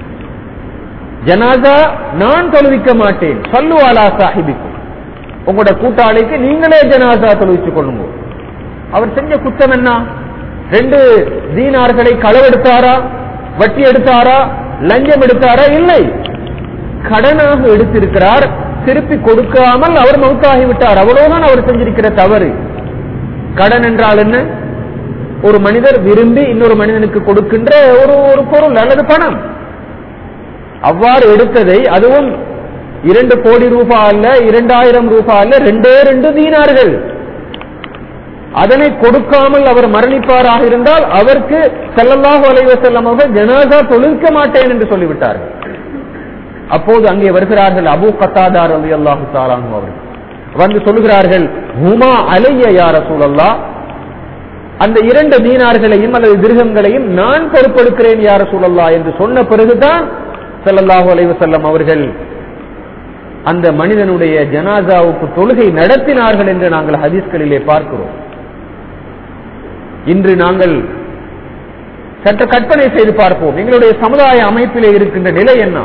A: ஜனாசா நான் தொழுவிக்க மாட்டேன். ஸல்லு அலா ஸாஹிபிக்கும், உங்களுடைய கூட்டாளிக்கு நீங்களே ஜனாசா தொழுவிச்சுக் கொள்ளுங்க. அவர் செஞ்ச குற்றம் என்ன? ரெண்டு தீனார்களை களவெடுத்தாரா, வட்டி எடுத்தாரா, லஞ்சம் எடுத்தாரா? இல்லை, கடனாக எடுத்திருக்கிறார், திருப்பி கொடுக்காமல் அவர் மௌத்தாகிவிட்டார். அவ்வளவுதான் அவர் செஞ்சிருக்கிற தவறு. கடன் என்றால் என்ன? ஒரு மனிதர் விரும்பி இன்னொரு மனிதனுக்கு கொடுக்கின்ற ஒரு ஒரு பொருள் அல்லது பணம். அவ்வாறு எடுத்ததை, அதுவும் இரண்டு கோடி ரூபாய் அல்ல, இரண்டாயிரம் ரூபாய் அல்ல, ரெண்டே ரெண்டு தீனார்கள், அதனை கொடுக்காமல் அவர் மரணிப்பாராக இருந்தால் அவருக்கு ஸல்லல்லாஹு அலைஹி வஸல்லம் அவர்கள் ஜனாசா தொழுவிக்க மாட்டேன் என்று சொல்லிவிட்டார்கள். அப்போது அங்கே வருகிறார்கள் அபூ கத்தாதா ரலியல்லாஹு தஆலா அன்ஹு அவர்கள். வந்து சொல்லுகிறார்கள், ஹுமா அலைய யா ரசூலல்லாஹ், அந்த இரண்டு தீனார்களையும் அல்லது திர்ஹங்களையும் நான் பொறுப்பெடுக்கிறேன் யா ரசூலல்லாஹ் என்று சொன்ன பிறகுதான் ஸல்லல்லாஹு அலைஹி வஸல்லம் அவர்கள் அந்த மனிதனுடைய ஜனாசாவுக்கு தொழுகை நடத்தினார்கள் என்று நாங்கள் ஹதீஸ்களிலே பார்க்கிறோம். இன்று நாங்கள் சற்று கற்பனை செய்து பார்ப்போம், எங்களுடைய சமுதாய அமைப்பிலே இருக்கின்ற நிலை என்ன?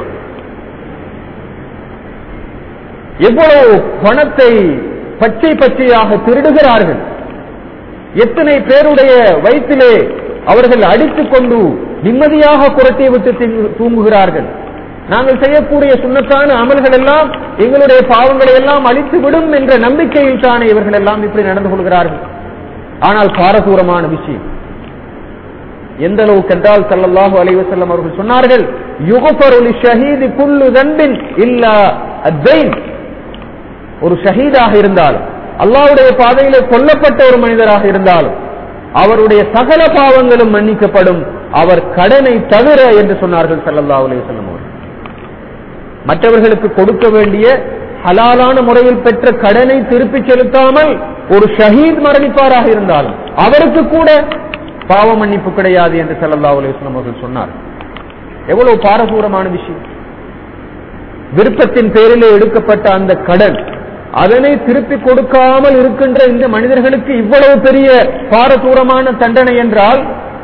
A: எவ்வளவு பணத்தை பச்சை பச்சையாக திருடுகிறார்கள், எத்தனை பேருடைய வயிற்றிலே அவர்கள் அடித்துக் கொண்டு நிம்மதியாக குரட்டை விட்டு தூங்குகிறார்கள். நாங்கள் செய்யக்கூடிய சுன்னத்தான அமல்கள் எல்லாம் எங்களுடைய பாவங்களை எல்லாம் அழித்து விடும் என்ற நம்பிக்கையில் தானே இவர்கள் எல்லாம் இப்படி நடந்து கொள்கிறார்கள். ஆனால் பாரதூரமான விஷயம் எந்த அளவுக்கு என்றால், ஸல்லல்லாஹு அலைஹி வஸல்லம் அவர்கள் சொன்னார்கள், யுக்ஃபரு லிஷஹீதி குல்லு தன்பின் இல்லா அத்தைன். ஒரு ஷஹீதாக இருந்தாலும், அல்லாஹ்வுடைய பாதையிலே கொல்லப்பட்ட ஒரு மனிதராக இருந்தாலும் அவருடைய சகல பாவங்களும் மன்னிக்கப்படும், அவர் கடனை தவிர என்று சொன்னார்கள் ஸல்லல்லாஹு அலைஹி வஸல்லம் அவர்கள். மற்றவர்களுக்கு கொடுக்க வேண்டிய ஹலாலான முறையில் பெற்ற கடனை திருப்பி செலுத்தாமல் ஒரு ஷஹீத் மரணிப்பாராக இருந்தாலும் அவருக்கு கூட பாவ மன்னிப்பு கிடையாது என்று ஸல்லல்லாஹு அலைஹி வஸல்லம் அவர்கள் சொன்னார். எவ்வளவு பாரதூரமான விஷயம்! விருப்பத்தின் பேரிலே எடுக்கப்பட்ட அந்த கடன் அதனை திருப்பி கொடுக்காமல் இருக்கின்ற இந்த மனிதர்களுக்கு இவ்வளவு பெரிய பாரதூரமான தண்டனை என்றால்,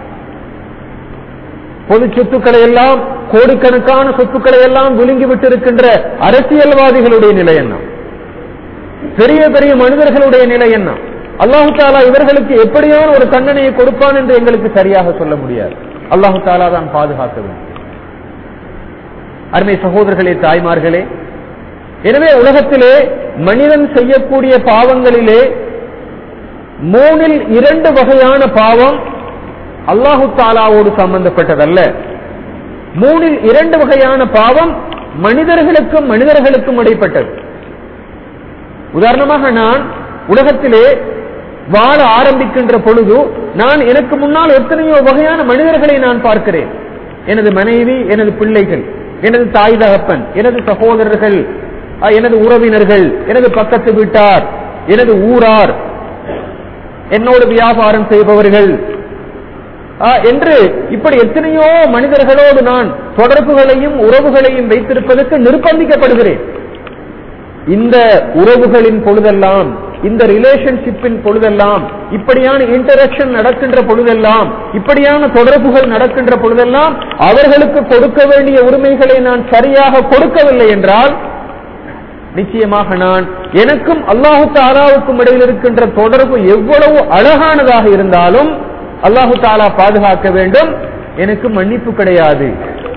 A: பொது சொத்துக்களை எல்லாம், கோடிக்கணக்கான சொத்துக்களை எல்லாம் விழுங்கிவிட்டு இருக்கின்ற அரசியல்வாதிகளுடைய நிலை என்ன? பெரிய பெரிய மனிதர்களுடைய நிலை என்ன? அல்லாஹு தாலா இவர்களுக்கு எப்படியான ஒரு தண்டனையை கொடுப்பான் என்று எங்களுக்கு சரியாக சொல்ல முடியாது. அல்லாஹு தாலா தான் பாதுகாக்க வேண்டும். அருமை சகோதரர்களே, தாய்மார்களே, எனவே உலகத்திலே மனிதன் செய்யக்கூடிய பாவங்களிலே மூணில் இரண்டு வகையான பாவம் அல்லாஹு தாலாவோடு சம்பந்தப்பட்டதல்ல. மூணில் இரண்டு வகையான பாவம் மனிதர்களுக்கும் மனிதர்களுக்கும் இடைப்பட்டது. உதாரணமாக, நான் உலகத்திலே வாழ ஆரம்பிக்கின்ற பொழுது நான் எனக்கு முன்னால் எத்தனையோ வகையான மனிதர்களை நான் பார்க்கிறேன். எனது மனைவி, எனது பிள்ளைகள், எனது தாய் தகப்பன், எனது சகோதரர்கள், எனது உறவினர்கள், எனது பக்கத்து வீட்டார், எனது ஊரார், என்னோடு வியாபாரம் செய்பவர்கள் என்று இப்படி எத்தனையோ மனிதர்களோடு நான் தொடர்புகளையும் உறவுகளையும் வைத்திருப்பதற்கு நிர்பந்திக்கப்படுகிறேன். இந்த உறவுகளின் பொழுதெல்லாம், இந்த ரிலேஷன்ஷிப்பின் பொழுதெல்லாம், இப்படியான இன்டராக்ஷன் நடக்கின்ற பொழுதெல்லாம், இப்படியான தொடர்புகள் நடக்கின்ற பொழுதெல்லாம் அவர்களுக்கு கொடுக்க வேண்டிய உரிமைகளை நான் சரியாக கொடுக்கவில்லை என்றால் நிச்சயமாக நான் எனக்கும் அல்லாஹு தாலாவுக்கும் இடையில் இருக்கின்ற தொடர்பு எவ்வளவு அழகானதாக இருந்தாலும் அல்லாஹு தாலா பாதுகாக்க வேண்டும், எனக்கு மன்னிப்பு கிடையாது.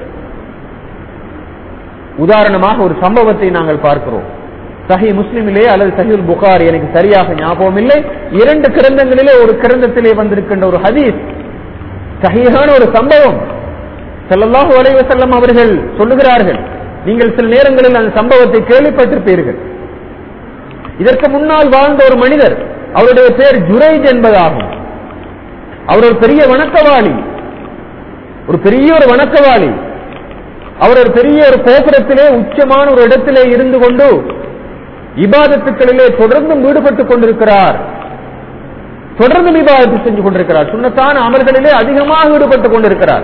A: உதாரணமாக ஒரு சம்பவத்தை நாங்கள் பார்க்கிறோம். சஹீஹ் முஸ்லிமிலே அல்லது சஹீஹ் புகாரி, எனக்கு சரியாக ஞாபகம் இல்லை, இரண்டு கிரந்தங்களிலே ஒரு கிரந்தத்திலே வந்திருக்கின்ற ஒரு ஹதீஸ், சஹீஹான ஒரு சம்பவம். ஸல்லல்லாஹு அலைஹி வஸல்லம் அவர்கள் சொல்லுகிறார்கள், நீங்கள் சில நேரங்களில் அந்த சம்பவத்தை கேள்விப்பட்டிருப்பீர்கள். இதற்கு முன்னால் வாழ்ந்த ஒரு மனிதர், அவருடைய பெயர் ஜுரைஜ் என்பதாகும். அவர் ஒரு பெரிய வணக்கவாளி, ஒரு பெரிய ஒரு வணக்கவாளி. அவர் ஒரு பெரிய ஒரு கோபுரத்திலே உச்சமான ஒரு இடத்திலே இருந்து கொண்டு இபாதத்துக்களிலே தொடர்ந்தும் ஈடுபட்டுக் கொண்டிருக்கிறார். தொடர்ந்தும் இபாதத்து செஞ்சு கொண்டிருக்கிறார். சுன்னத்தான அமல்களிலே அதிகமாக ஈடுபட்டுக் கொண்டிருக்கிறார்.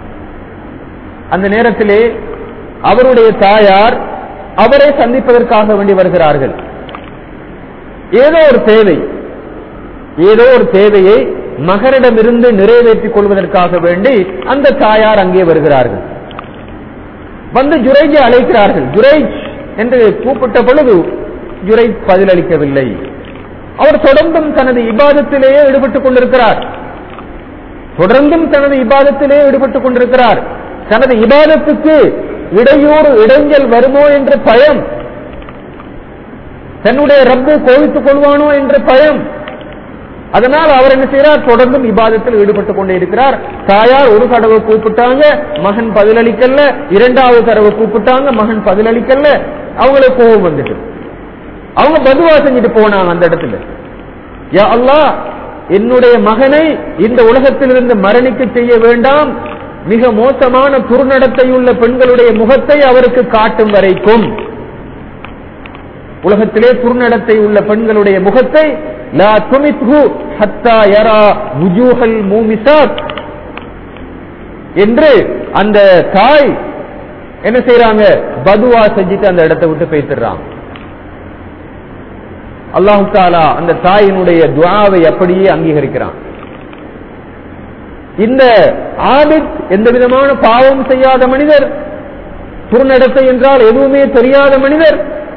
A: அந்த நேரத்திலே அவருடைய தாயார் அவரை சந்திப்பதற்காக வேண்டி வருகிறார்கள். ஏதோ ஒரு தேவை, ஏதோ ஒரு தேவையை மகனிடமிருந்து நிறைவேற்றிக் கொள்வதற்காக வேண்டி அந்த தாயார் அங்கே வருகிறார்கள். வந்து ஜுரைஜை அழைக்கிறார்கள். ஜுரைஜ் என்று கூப்பிட்ட பொழுது ஜுரைஜ் பதிலளிக்கவில்லை. அவர் தொடர்ந்தும் தனது இபாதத்திலேயே ஈடுபட்டுக் கொண்டிருக்கிறார். தொடர்ந்தும் தனது இபாதத்திலேயே ஈடுபட்டுக் கொண்டிருக்கிறார். தனது இபாதத்துக்கு இடையூறு இடைஞ்சல் வருமோ என்ற பயம், தன்னுடைய ரப்பு கோவித்துக் கொள்வானோ என்ற பயம். அதனால் அவர் என்ன செய்யறார், தொடர்ந்தும் இபாதத்தில் ஈடுபட்டுக் கொண்டே இருக்கிறார். தாயார் ஒரு தடவை கூப்பிட்டாங்க, மகன் பதிலளிக்கல. இரண்டாவது தடவை கூப்பிட்டாங்க, மகன் பதிலளிக்கல. அவங்களுக்கு கோபம் வந்துட்டு அவங்க பதுவா செஞ்சுட்டு போனாங்க அந்த இடத்துல. யா அல்லாஹ், என்னுடைய மகனை இந்த உலகத்திலிருந்து மரணிக்க செய்ய வேண்டாம், மிக மோசமான துர்நடத்தையுள்ள பெண்களுடைய முகத்தை அவருக்கு காட்டும் வரைக்கும், உலகத்திலே துர்நடத்தை உள்ள பெண்களுடைய முகத்தை லா துமித்ஹு ஹத்தா யரா வுஜூஹல் மூமிசாத் என்று அந்த தாய் என்ன செய்யறாங்க, பதுவா செஞ்சுட்டு அந்த இடத்தை விட்டு பேசிடுறாங்க. அல்லாஹு தஆலா அந்த தாயினுடைய துஆவை அப்படியே அங்கீகரிக்கிறான். இந்த ஆபித், எந்த விதமான பாவம் செய்யாத மனிதர், துர்நடத்தை என்றால் எதுவுமே தெரியாத மனிதர்,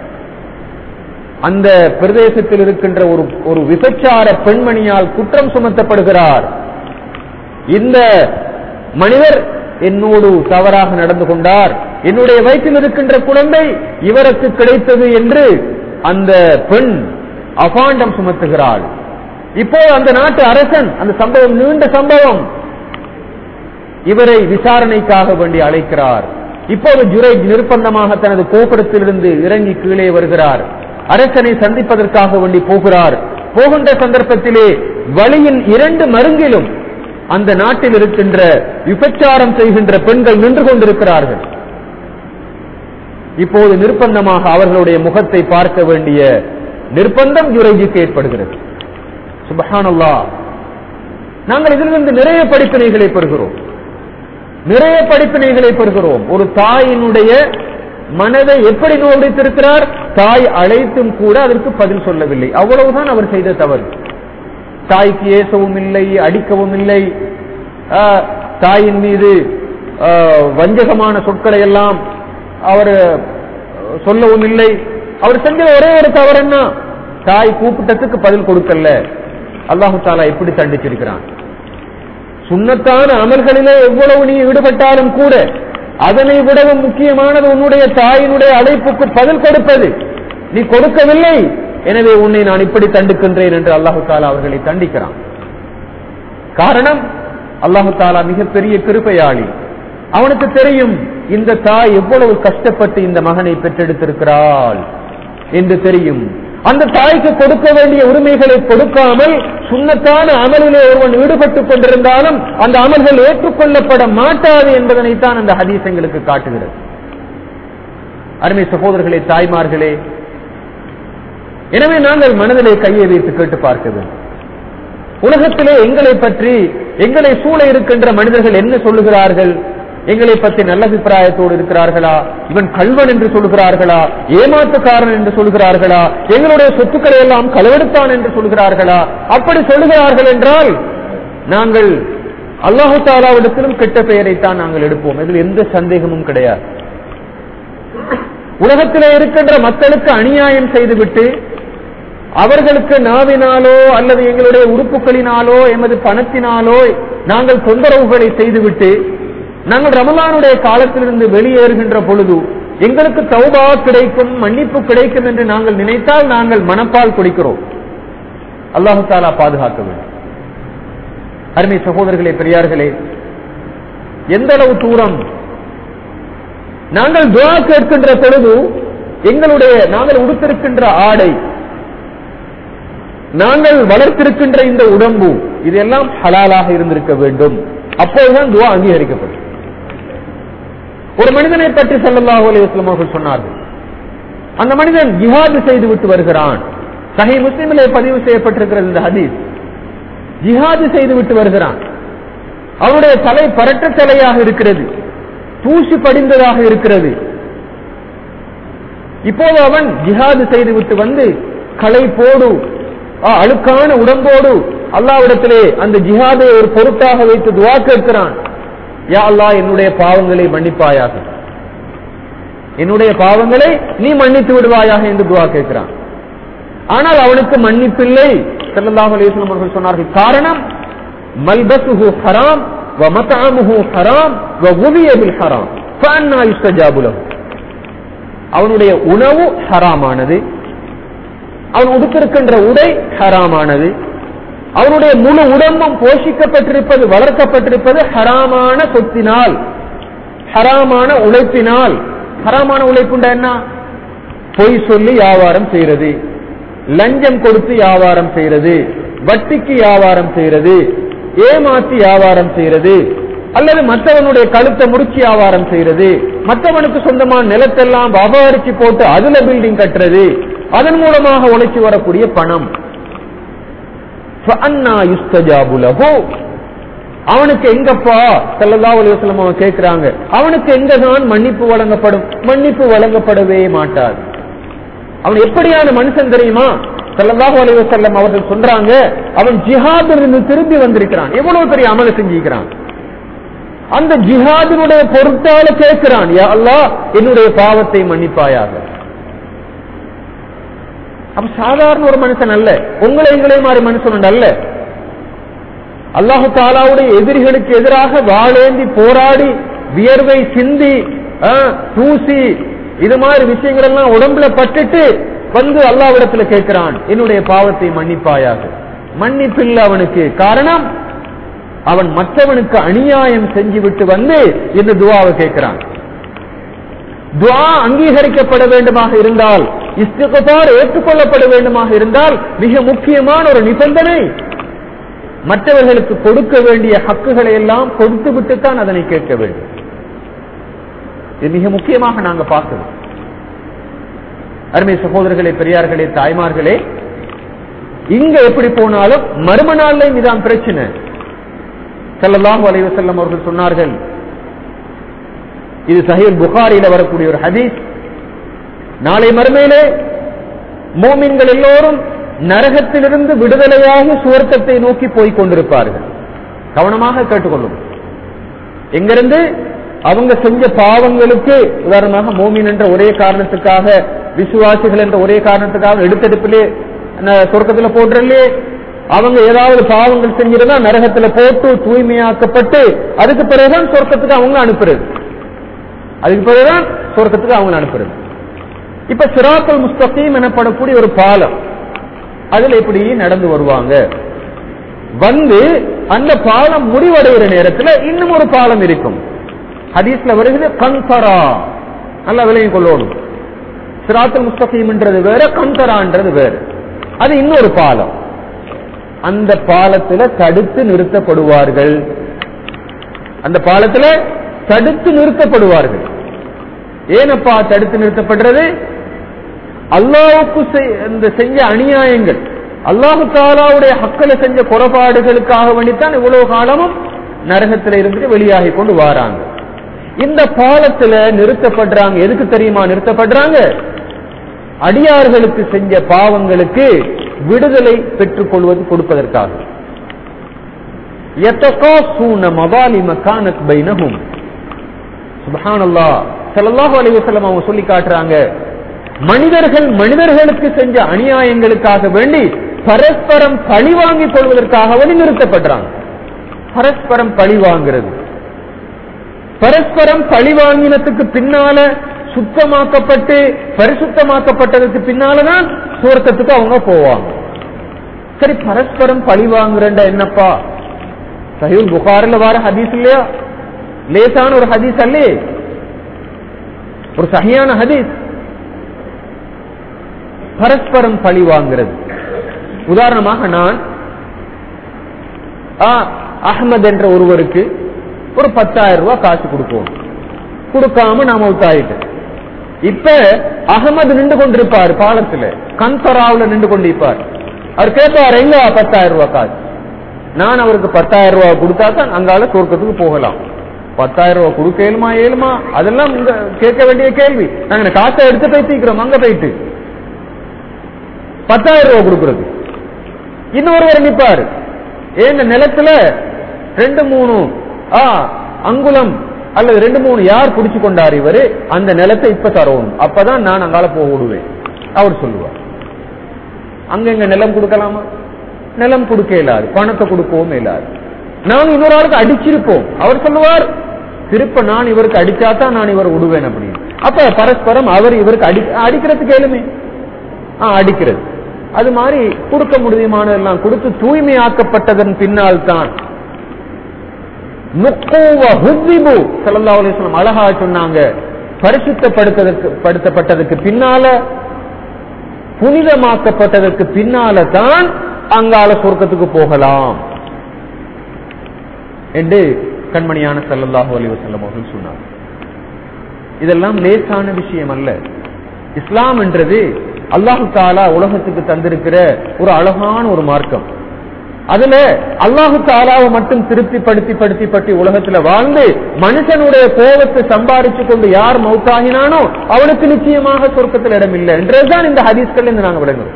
A: அந்த பிரதேசத்தில் இருக்கின்ற ஒரு ஒரு விபச்சார பெண்மணியால் குற்றம் சுமத்தப்படுகிறார். இந்த மனிதர் என்னோடு தவறாக நடந்து கொண்டார், என்னுடைய வயிற்றில் இருக்கின்ற குழந்தை இவருக்கு கிடைத்தது என்று அந்த பெண் அபாண்டம் சுமத்துகிறாள். இப்போ அந்த நாட்டு அரசன், அந்த சம்பவம் நீண்ட சம்பவம், இவரை விசாரணைக்காக வேண்டி அழைக்கிறார். இப்போது ஜுரைஜ் நிர்பந்தமாக தனது கோபுரத்திலிருந்து இறங்கி கீழே வருகிறார். அரசனை சந்திப்பதற்காக வேண்டி போகிறார். போகின்ற சந்தர்ப்பத்திலே வழியின் இரண்டு மருங்கிலும் அந்த நாட்டில் இருக்கின்ற விபச்சாரம் செய்கின்ற பெண்கள் நின்று கொண்டிருக்கிறார்கள். இப்போது நிர்பந்தமாக அவர்களுடைய முகத்தை பார்க்க வேண்டிய நிர்பந்தம் ஜுரைஜுக்கு ஏற்படுகிறது. சுப்ஹானல்லாஹ், நாங்கள் இதிலிருந்து நிறைய படிப்பினைகளை பெறுகிறோம், நிறைய படிப்பினைகளை பெறுகிறோம். ஒரு தாயினுடைய மனதை எப்படி நோடித்திருக்கிறார், தாய் அழைத்தும் கூட அதற்கு பதில் சொல்லவில்லை. அவ்வளவுதான் அவர் செய்த தவறு. தாய்க்கு ஏசவும் இல்லை, அடிக்கவும் இல்லை, தாயின் மீது வஞ்சகமான சொற்களை எல்லாம் அவர் சொல்லவும் இல்லை. அவர் செஞ்ச ஒரே ஒரு தவறு என்ன? தாய் கூப்பிட்டதுக்கு பதில் கொடுக்கல. அல்லாஹு தாலா எப்படி தண்டிச்சிருக்கிறான்? சுன்னத்தான அமல்களிலே எவ்வளவு நீ ஈடுபட்டாலும் கூட அதனை விடவும் முக்கியமானது உன்னுடைய தாயினுடைய அழைப்புக்கு பதில் கொடுப்பது. நீ கொடுக்கவில்லை, எனவே உன்னை நான் இப்படி தண்டிக்கின்றேன் என்று அல்லாஹு தாலா அவர்களை தண்டிக்கிறான். காரணம், அல்லாஹு தாலா மிகப்பெரிய கிருபையாளி. அவனுக்கு தெரியும் இந்த தாய் எவ்வளவு கஷ்டப்பட்டு இந்த மகனை பெற்றெடுத்திருக்கிறாள் என்று தெரியும். அந்த தாய்க்கு கொடுக்க வேண்டிய உரிமைகளை கொடுக்காமல் சுன்னத்தான அமலிலே ஒருவன் ஈடுபட்டுக் கொண்டிருந்தாலும் அந்த அமல்கள் ஏற்றுக்கொள்ளப்பட மாட்டாது என்பதனைத்தான் அந்த ஹதீஸ் எங்களுக்கு காட்டுகிறது. அருமை சகோதரர்களே, தாய்மார்களே, எனவே நாங்கள் மனதிலே கையை வைத்து கேட்டு பார்க்க வேண்டும். உலகத்திலே எங்களை பற்றி, எங்களை சூழ இருக்கின்ற மனிதர்கள் என்ன சொல்லுகிறார்கள்? எங்களை பற்றி நல்ல அபிப்பிராயத்தோடு இருக்கிறார்களா? இவன் கள்வன் என்று சொல்லுகிறார்களா? ஏமாற்றுக்காரன் என்று சொல்லுகிறார்களா? எங்களுடைய சொத்துக்களை எல்லாம் களவெடுத்தான் என்று சொல்லுகிறார்களா? அப்படி சொல்லுகிறார்கள் என்றால் நாங்கள் அல்லாஹு தாலாவிடத்திலும் கெட்ட பெயரைத்தான் நாங்கள் எடுப்போம். இதில் எந்த சந்தேகமும் கிடையாது. உலகத்திலே இருக்கின்ற மக்களுக்கு அநியாயம் செய்துவிட்டு அவர்களுக்கு நாவினாலோ அல்லது எங்களுடைய உறுப்புகளினாலோ எமது பணத்தினாலோ நாங்கள் தொந்தரவுகளை செய்துவிட்டு நாங்கள் ரமலானுடைய காலத்திலிருந்து வெளியேறுகின்ற பொழுது எங்களுக்கு தௌபா கிடைக்கும், மன்னிப்பு கிடைக்கும் என்று நாங்கள் நினைத்தால் நாங்கள் மனப்பால் குடிக்கிறோம். அல்லாஹு தாலா பாதுகாக்க வேண்டும். அருமை சகோதரர்களே, பெரியார்களே, எந்த அளவு தூரம் நாங்கள் துஆ கேட்கின்ற பொழுது எங்களுடைய நாங்கள் உடுத்திருக்கின்ற ஆடை, நாங்கள் வளர்த்திருக்கின்ற இந்த உடம்பு, இதெல்லாம் ஹலாலாக இருந்திருக்க வேண்டும். அப்போதுதான் துஆ அங்கீகரிக்கப்படும். ஒரு மனிதனை பற்றி ஸல்லல்லாஹு அலைஹி வஸல்லம் அவர்கள் சொன்னார்கள், அந்த மனிதன் ஜிஹாது செய்து விட்டு வருகிறான். சஹீஹ் முஸ்லிமிலே பதிவு செய்யப்பட்டிருக்கிறது இந்த ஹதீஸ். ஜிஹாது செய்து விட்டு வருகிறான். அவனுடைய தலை பரட்ட தலையாக இருக்கிறது, தூசி படிந்ததாக இருக்கிறது. இப்போது அவன் ஜிஹாது செய்து விட்டு வந்து களை போடு அழுக்கான உடம்போடு அல்லாஹ்விடத்திலே அந்த ஜிஹாதை ஒரு பொருட்டாக வைத்து துஆ கேட்கிறான். யா அல்லாஹ், என்னுடைய பாவங்களை மன்னிப்பாயாக, என்னுடைய பாவங்களை நீ மன்னித்து விடுவாயாக என்று துஆ கேட்கிறான். ஆனால் அவனுக்கு மன்னிப்பில்லை. ஸல்லல்லாஹு அலைஹி வஸல்லம் அவர்கள் சொன்னார்கள், காரணம் மல்பஸுஹு ஹராம் வ மத்அமுஹு ஹராம் வ குதிய பில் ஹராம் ஃபஅன்னா யுஸ்தஜாபு லஹு. அவனுடைய உணவு ஹராமானது, அவன் உடுத்திருக்கின்ற உடை ஹராமானது, அவனுடைய முழு உடம்பும் போஷிக்கப்பட்டிருப்பது, வளர்க்கப்பட்டிருப்பது ஹராமான சொத்தினால், ஹராமான உழைப்பினால். ஹராமான உழைப்புண்டா என்ன? பொய் சொல்லி வியாபாரம் செய்யறது, லஞ்சம் கொடுத்து வியாபாரம் செய்யறது, வட்டிக்கு வியாபாரம் செய்யறது, ஏமாத்தி வியாபாரம் செய்யறது, அல்லது மற்றவனுடைய கழுத்தை முறிச்சு வியாபாரம் செய்யறது, மற்றவனுக்கு சொந்தமான நிலத்தெல்லாம் அபகரிச்சு போட்டு அதுல பில்டிங் கட்டுறது, அதன் மூலமாக உழைச்சி வரக்கூடிய பணம். அவனுக்கு எங்கப்பா ஸல்லல்லாஹு அலைஹி வஸல்லம் அவங்க கேட்கிறாங்க, அவனுக்கு எங்கதான் மன்னிப்பு வழங்கப்படும்? மன்னிப்பு வழங்கப்படவே மாட்டாது. அவன் எப்படியான மனுஷன் தெரியுமா? ஸல்லல்லாஹு அலைஹி வஸல்லம் அவர்கள் சொல்றாங்க, அவன் ஜிஹாதிலிருந்து திரும்பி வந்திருக்கிறான், எவ்வளவு பெரிய அமல செஞ்சிருக்கிறான். அந்த ஜிஹாதினுடைய பொருட்டால கேட்கிறான், யா அல்லாஹ், என்னுடைய பாவத்தை மன்னிப்பாயாக. அப்ப சாதாரண ஒரு மனுஷன் அல்ல, உங்களை எங்களே மாதிரி மனுஷன் அல்ல. அல்லாஹு தாலாவுடைய எதிரிகளுக்கு எதிராக வாளேந்தி போராடி வியர்வை சிந்தி தூசி இது மாதிரி விஷயங்கள் எல்லாம் உடம்புல பட்டுட்டு வந்து அல்லாஹ்விடத்துல கேட்கிறான், என்னுடைய பாவத்தை மன்னிப்பாயாக. மன்னிப்பில்லை அவனுக்கு. காரணம், அவன் மற்றவனுக்கு அநியாயம் செஞ்சு விட்டு வந்து இந்த துஆவை கேட்கிறான். துஆ அங்கீகரிக்கப்பட வேண்டுமாக இருந்தால், இஸ்திக்ஃபார் ஏற்றுக்கொள்ளப்பட வேண்டுமாக இருந்தால் மிக முக்கியமான ஒரு நிபந்தனை, மற்றவர்களுக்கு கொடுக்க வேண்டிய ஹக்குகளை எல்லாம் கொடுத்து விட்டுத்தான் அதனை கேட்க வேண்டும். இது மிக முக்கியமாக நாங்க பார்க்கிறோம். அருமை சகோதரர்களே, பெரியார்களே, தாய்மார்களே, இங்க எப்படி போனாலும் மறும நாள்ல இதுதான் பிரச்சனை. ஸல்லல்லாஹு அலைஹி வஸல்லம் அவர்கள் சொன்னார்கள், இது சஹீஹ் புகாரியில வரக்கூடிய ஒரு ஹதீஸ், நாளை மறுமையிலே மோமின்கள் எல்லோரும் நரகத்திலிருந்து விடுதலையாகி சுவர்க்கத்தை நோக்கி போய் கொண்டிருப்பார்கள். கவனமாக கேட்டுக்கொள்ளும். எங்கிருந்து? அவங்க செஞ்ச பாவங்களுக்கு, உதாரணமாக மோமின் என்ற ஒரே காரணத்துக்காக, விசுவாசிகள் என்ற ஒரே காரணத்துக்காக எடுத்தெடுப்பிலே சொர்க்கத்துல போடுறே, அவங்க ஏதாவது பாவங்கள் செஞ்சிருந்தா நரகத்துல போட்டு தூய்மையாக்கப்பட்டு அதுக்கு பிறகுதான் சொர்க்கத்துக்கு அவங்க அனுப்புறது. அதுக்கு பிறகுதான் சொர்க்கத்துக்கு அவங்க அனுப்புறது. இப்ப சிராத்துல் முஸ்தகீம் எனப்படக்கூடிய ஒரு பாலம், அதுல இப்படி நடந்து வருவாங்க. வந்து அந்த பாலம் முடிவடைகிற நேரத்தில் இன்னும் ஒரு பாலம் இருக்கும். ஹதீஸ்ல வருகிறது கந்தரா. நல்லா விளங்கிக் கொள்ளணும். சிராத்துல் முஸ்தகீம்ன்றது வேற, கந்தரான்றது வேற. அது இன்னொரு பாலம். அந்த பாலத்துல தடுத்து நிறுத்தப்படுவார்கள். அந்த பாலத்துல தடுத்து நிறுத்தப்படுவார்கள். ஏனப்பா தடுத்து நிறுத்தப்படுறது? அல்லாஹ்வுக்கு செஞ்ச அநியாயங்கள், அல்லாஹு தஆலாவுடைய ஹக்களை செஞ்ச குறைபாடுகளுக்காக வேண்டித்தான் இவ்வளவு காலமும் நரகத்தில் இருந்து வெளியாகி கொண்டு வராங்க. இந்த பாலத்துல நிறுத்தப்படுறாங்க. எதுக்கு தெரியுமா நிறுத்தப்படுறாங்க? அடியார்களுக்கு செஞ்ச பாவங்களுக்கு விடுதலை பெற்றுக் கொள்வது கொடுப்பதற்காக. யதகாஸூன மவாலிம கானத் பைனஹும். சுப்ஹானல்லாஹ். ஸல்லல்லாஹு அலைஹி வஸல்லம் அவங்க சொல்லி காட்டுறாங்க, மனிதர்கள் மனிதர்களுக்கு செஞ்ச அநியாயங்களுக்காக வேண்டி பரஸ்பரம் பழி வாங்கிக் கொள்வதற்காக வேண்டி நிறுத்தப்படுறாங்க. பரஸ்பரம் பழி வாங்குறது, பரஸ்பரம் பழி வாங்கினத்துக்கு பின்னால சுத்தமாக்கப்பட்டு பரிசுத்தமாக்கப்பட்டதுக்கு பின்னாலதான் சுவர்க்கத்துக்கு அவங்க போவாங்க. சரி, பரஸ்பரம் பழி வாங்குறா என்னப்பா? சஹீஹ் புகாரில வர ஹதீஸ் இல்லையா? லேசான ஒரு ஹதீஸ் அல்லே, ஒரு சஹீஹான ஹதீஸ். பரஸ்பரம் பழி வாங்குறது. உதாரணமாக, நான் அஹ்மத் என்ற ஒருவருக்கு ஒரு பத்தாயிரம் ரூபாய் காசு கொடுப்போம், கொடுக்காம நாம உத்தாயிட்டேன். இப்ப அகமது நின்று கொண்டிருப்பார் பாலத்துல, கந்தராவுல நின்று கொண்டிருப்பார். அவர் கேட்பார், எங்க பத்தாயிரம் ரூபாய் காசு? நான் அவருக்கு பத்தாயிரம் ரூபாய் கொடுத்தா தான் அங்கால சொர்க்கத்துக்கு போகலாம். பத்தாயிரம் ரூபாய் கொடுக்க ஏழுமா ஏழுமா அதெல்லாம் கேட்க வேண்டிய கேள்வி. நாங்க காசை எடுத்து போய் தீக்கிறோம், அங்க போயிட்டு பத்தாயிரம் ரூபாய் கொடுக்கறது. இன்னொருவர் நிற்பாரு, எங்க நிலத்துல ரெண்டு மூணு அங்குலம் அல்லது ரெண்டு மூணு யார் பிடிச்சு கொண்டார் இவரு, அந்த நிலத்தை இப்ப தரணும், அப்பதான் நான் அங்கால போக விடுவேன் அவர் சொல்லுவார். அங்க எங்க நிலம் கொடுக்கலாமா? நிலம் கொடுக்க இயலாது, பணத்தை கொடுக்கவும் இயலாது. நாங்க இன்னொரு ஆளுக்கு அடிச்சிருப்போம், அவர் சொல்லுவார் திருப்ப நான் இவருக்கு அடிச்சாதான் நான் இவர் விடுவேன் அப்படின்னு. அப்ப பரஸ்பரம் அவர் இவருக்கு அடி அடிக்கிறதுக்கு கேளுமே அடிக்கிறது. அது மாதிரி கொடுக்க முடியுமானதெல்லாம் கொடுத்து தூய்மையாக்கப்பட்டதன் பின்னால் தான் அழகா சொன்னாங்க, பரிசுத்தப்படுத்ததற்கு படுத்தப்பட்டதற்கு பின்னால, புனிதமாக்கப்பட்டதற்கு பின்னால தான் அங்கால சொர்க்கத்துக்கு போகலாம் என்று கண்மணியான ஸல்லல்லாஹு அலைஹி வஸல்லம் அவர்கள் சொன்னார். இதெல்லாம் லேசான விஷயம் அல்ல. இஸ்லாம் என்றது அல்லாஹு தஆலா உலகத்துக்கு தந்திருக்கிற ஒரு அழகான ஒரு மார்க்கம். அதுல அல்லாஹு தஆலாவை மட்டும் திருப்தி படுத்தி படுத்தி படுத்தி உலகத்துல வாழ்ந்து மனுஷனுடைய கோபத்தை சம்பாதிச்சு கொண்டு யார் மௌத்தாகினானோ அவனுக்கு நிச்சயமாக சொர்க்கத்தில் இடம் இல்லை என்றதுதான் இந்த ஹதீஸ்கள் இருந்து நாங்க விளங்குறோம்.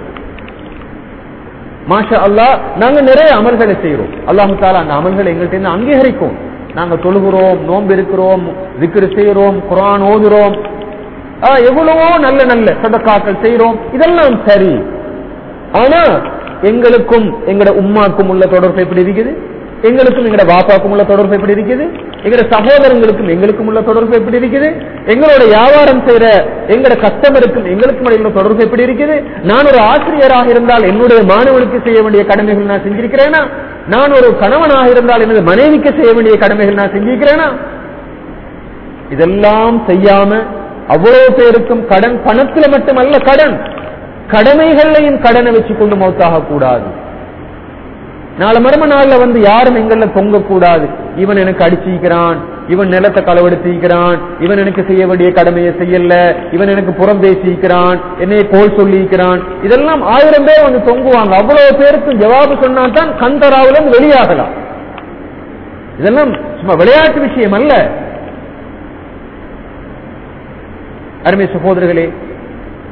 A: மாஷா அல்லாஹ், நாங்க நிறைய அமல்களை செய்யறோம். அல்லாஹு தஆலா அந்த அமல்களை எங்கள்கிட்ட இருந்து அங்கீகரிக்கும். நாங்க தொழுகிறோம், நோன்பு இருக்கிறோம், திக்ர் செய்யறோம், குர்ஆன் ஓதுறோம், எவ்வளவோ நல்ல நல்ல சதகாக்கள் செய்யறோம், இதெல்லாம் சரி. ஆனா எங்களுக்கும் எங்கட உம்மாக்கும் உள்ள தொடர்பு எப்படி இருக்குது, எங்களுக்கும் எங்கட பாப்பாக்கும் உள்ள தொடர்பு எப்படி இருக்குது, எங்கட சகோதரங்களுக்கும் எங்களுக்கும் உள்ள தொடர்பு எப்படி இருக்குது, எங்களோட வியாபாரம் செய்யற எங்கட கஸ்டமருக்கும் எங்களுக்கும் உள்ள தொடர்பு எப்படி இருக்குது, நான் ஒரு ஆசிரியராக இருந்தால் என்னுடைய மாணவனுக்கு செய்ய வேண்டிய கடமைகள் நான் செஞ்சிருக்கிறேனா, நான் ஒரு கணவனாக இருந்தால் எனது மனைவிக்கு செய்ய வேண்டிய கடமைகள் நான் செஞ்சிருக்கிறேனா, இதெல்லாம் செய்யாம அவ்வளவு பேருக்கும் கடன், பணத்துல மட்டுமல்ல கடன், கடமைகளையும் கடனை வச்சு கொண்டு மௌத்தாக கூடாது. நாளை மர்ம நாள்ல வந்து யாரும் எங்கள தொங்க கூடாது. இவன் எனக்கு அடிச்சிக்கிறான், இவன் நிலத்தை களவெடுத்திக்கிறான், இவன் எனக்கு செய்ய வேண்டிய கடமையை செய்யல, இவன் எனக்கு புறம் பேசிக்கிறான், என்னை கோல் சொல்லிக்கிறான், இதெல்லாம் ஆயிரம் பேர் வந்து தொங்குவாங்க. அவ்வளவு பேருக்கு ஜவாபு சொன்னா தான் கந்தராவுல வெளியாகலாம். இதெல்லாம் சும்மா விளையாட்டு விஷயம் அல்ல. அருமை சகோதரர்களே,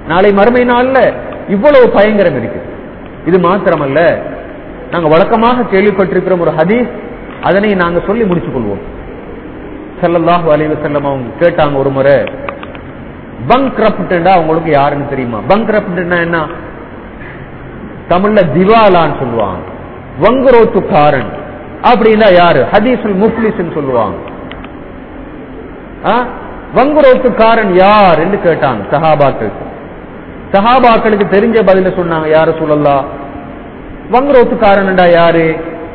A: நாளை மறுமை நாள்ல இவ்வளவு பயங்கரம் இருக்கு. இது மாத்திரமல்ல, நாங்க வழக்கமாக கேள்விப்பட்டிருக்கிற ஒரு ஹதீஸ், அதனை நாங்க சொல்லி முடிச்சுக் கொள்வோம். ஸல்லல்லாஹு அலைஹி வஸல்லம் அவங்க கேட்டாங்க ஒரு முறை, பங்க்ரப்ட்னா உங்களுக்கு யாருன்னு தெரியுமா? பங்க்ரப்ட்னா என்ன? தமிழ்ல திவாலான்னு சொல்லுவாங்க. வங்குரோத்துக்காரன் அப்படின்னா யாரு? ஹதீஸுல் முஃப்லிஸ்ன்னு சொல்லுவாங்க. வங்குரோத்துக்காரன் யார் என்று கேட்டாங்க சஹாபாக்களுக்கு. சஹாபாக்களுக்கு தெரிஞ்ச பதில சொன்னாங்க, யார ரசூலல்லாஹ், வங்குரோத்துக்காரன் யாரு?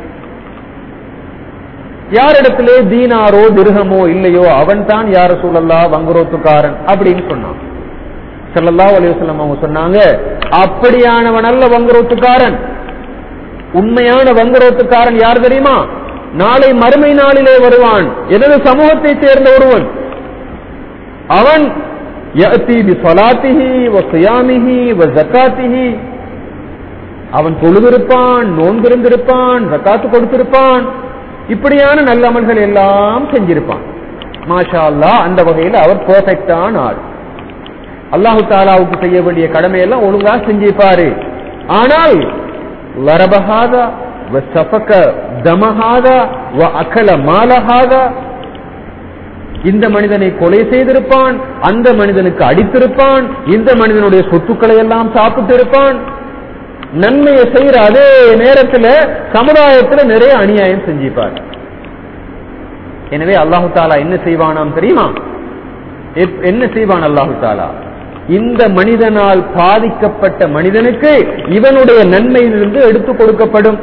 A: யாரிடத்திலே தீனாரோ திர்ஹமோ இல்லையோ அவன் தான் யார ரசூலல்லாஹ் வங்குரோத்துக்காரன் அப்படின்னு சொன்னான். ஸல்லல்லாஹு அலைஹி வஸல்லம் அவங்க சொன்னாங்க, அப்படியானவன் அல்ல வங்குரோத்துக்காரன். உண்மையான வங்குரோத்துக்காரன் யார் தெரியுமா? நாளை மறுமை நாளிலே வருவான், எனது சமூகத்தை சேர்ந்த ஒருவன். அவன் யஅதி பிஸலாத்திஹி வஸியாமிஹி வஸகாத்திஹி, அவன் தொழுதிருப்பான், நோன்பிருந்திருப்பான், ஜகாத்து கொடுத்திருப்பான், இப்படியான நல்ல அமல்கள் எல்லாம் செஞ்சிருப்பான். மாஷா அல்லாஹ், அந்த வகையில் அவர் பெர்ஃபெக்டான ஆள். அல்லாஹு தாலாவுக்கு செய்ய வேண்டிய கடமையெல்லாம் ஒழுங்கா செஞ்சிருப்பாரு. ஆனால் லரபஹாதா வஸஃபக தமஹாதா வஅகல மாலஹாதா, இந்த மனிதனை கொலை செய்திருப்பான், அந்த மனிதனுக்கு அடித்திருப்பான், இந்த மனிதனுடைய சொத்துக்களை எல்லாம் சாப்பிட்டு இருப்பான். நன்மையை செய்யற அதே நேரத்தில் சமுதாயத்தில் நிறைய அநியாயம் செஞ்சிருப்பார். எனவே அல்லாஹு தாலா என்ன செய்வானாம் தெரியுமா? என்ன செய்வான் அல்லாஹு தாலா? இந்த மனிதனால் பாதிக்கப்பட்ட மனிதனுக்கு இவனுடைய நன்மையிலிருந்து எடுத்து கொடுக்கப்படும்.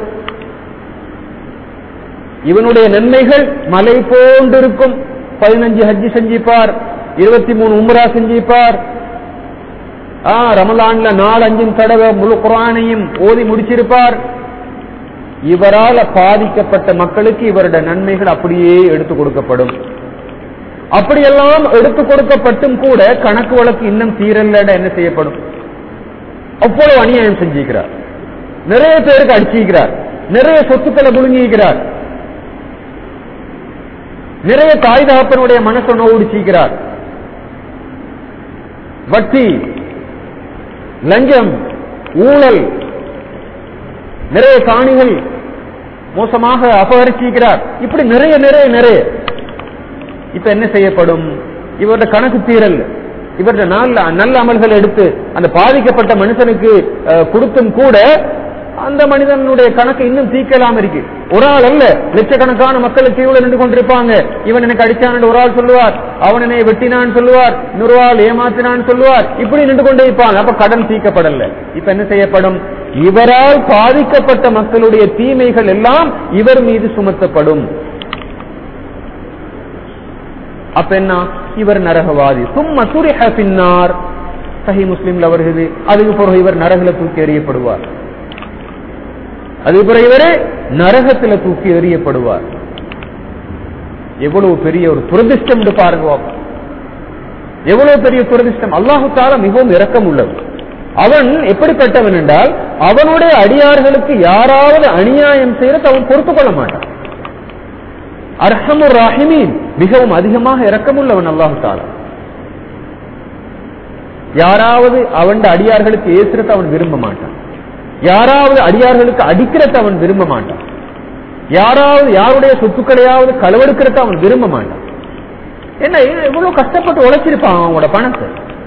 A: இவனுடைய நன்மைகள் மலை போன்றிருக்கும். பதினஞ்சு ஹஜ்ஜி செஞ்சிப்பார், இருபத்தி மூணு உம்ரா செஞ்சிப்பார், ரமலான்ல நாலு அஞ்சும் தடவை முழு குர்ஆனையும் ஓதி முடிச்சிருப்பார். இவரால் பாதிக்கப்பட்ட மக்களுக்கு இவருடைய நன்மைகள் அப்படியே எடுத்து கொடுக்கப்படும். அப்படியெல்லாம் எடுத்து கொடுக்கப்பட்டும் கூட கணக்கு வழக்கு இன்னும் தீரல என்ன செய்யப்படும்? அவ்வளவு அநியாயம் செஞ்சிருக்கிறார், நிறைய பேருக்கு அடிச்சிருக்கிறார், நிறைய சொத்துக்களை புழுங்கிக்கிறார், நிறைய தாய் தகப்பனுடைய மனசை நோடிச்சிருக்கிறார். வட்டி, லஞ்சம், ஊழல், நிறைய காணிகள் மோசமாக அபகரிச்சிருக்கிறார். இப்படி நிறைய நிறைய நிறைய இப்ப என்ன செய்யப்படும்? இவருடைய கணக்கு தீரல், இவருடைய நல்ல நல்ல அமல்கள் எடுத்து அந்த பாதிக்கப்பட்ட மனுஷனுக்கு கொடுத்தும் கூட அந்த மனிதனுடைய கணக்கு இன்னும் தீக்கலாம் இருக்கு. ஒரு ஆள் அல்ல, லட்சக்கணக்கான மக்களுக்கு இவ்வளவு நின்று கொண்டிருப்பாங்க. இவன் எனக்கு அடிச்சான் ஒரு ஆள் சொல்லுவார், அவன் என்னை வெட்டினான் சொல்லுவார், இன்னொரு ஆள் ஏமாத்தினான் சொல்லுவார், இப்படி நின்று கொண்டே இருப்பாங்க. அப்ப கடன் தீர்க்கப்படல. இப்ப என்ன செய்யப்படும்? இவரால் பாதிக்கப்பட்ட மக்களுடைய தீமைகள் எல்லாம் இவர் மீது சுமத்தப்படும். அப்ப என்ன? இவர் நரகவாதி. சும்மா சுரிஹ பின்னார், சஹீஹ் முஸ்லிம்ல வருகிறது. அதுக்கு பிறகு இவர் நரகல தூக்கி எறியப்படுவார். அதுக்கு பிறகு இவரே நரகத்துல தூக்கி எறியப்படுவார். எவ்வளவு பெரிய ஒரு துரதிஷ்டம் பாருங்க, எவ்வளவு பெரிய துரதிஷ்டம். அல்லாஹு தஆலா மிகவும் இரக்கம் உள்ளது. அவன் எப்படிப்பட்டவன் என்றால், அவனுடைய அடியார்களுக்கு யாராவது அநியாயம் செய்யறது அவன் பொறுத்துக் கொள்ள மாட்டான். அர்ஹமுர் ராஹிமீன், மிகவும் அதிகமாக இரக்கமுள்ளவன் அல்லாஹு தஆலா. யாராவது அவன் அடியார்களுக்கு ஏசுறத அவன் விரும்ப மாட்டான். யாராவது அடியார்களுக்கு அடிக்கிறத அவன் விரும்ப மாட்டான். யாராவது யாருடைய சொத்துக்களையாவது களவெடுக்கிறத அவன் விரும்ப மாட்டான். என்ன இவ்வளவு கஷ்டப்பட்டு உழைச்சிருப்பான், அவனோட பணத்தை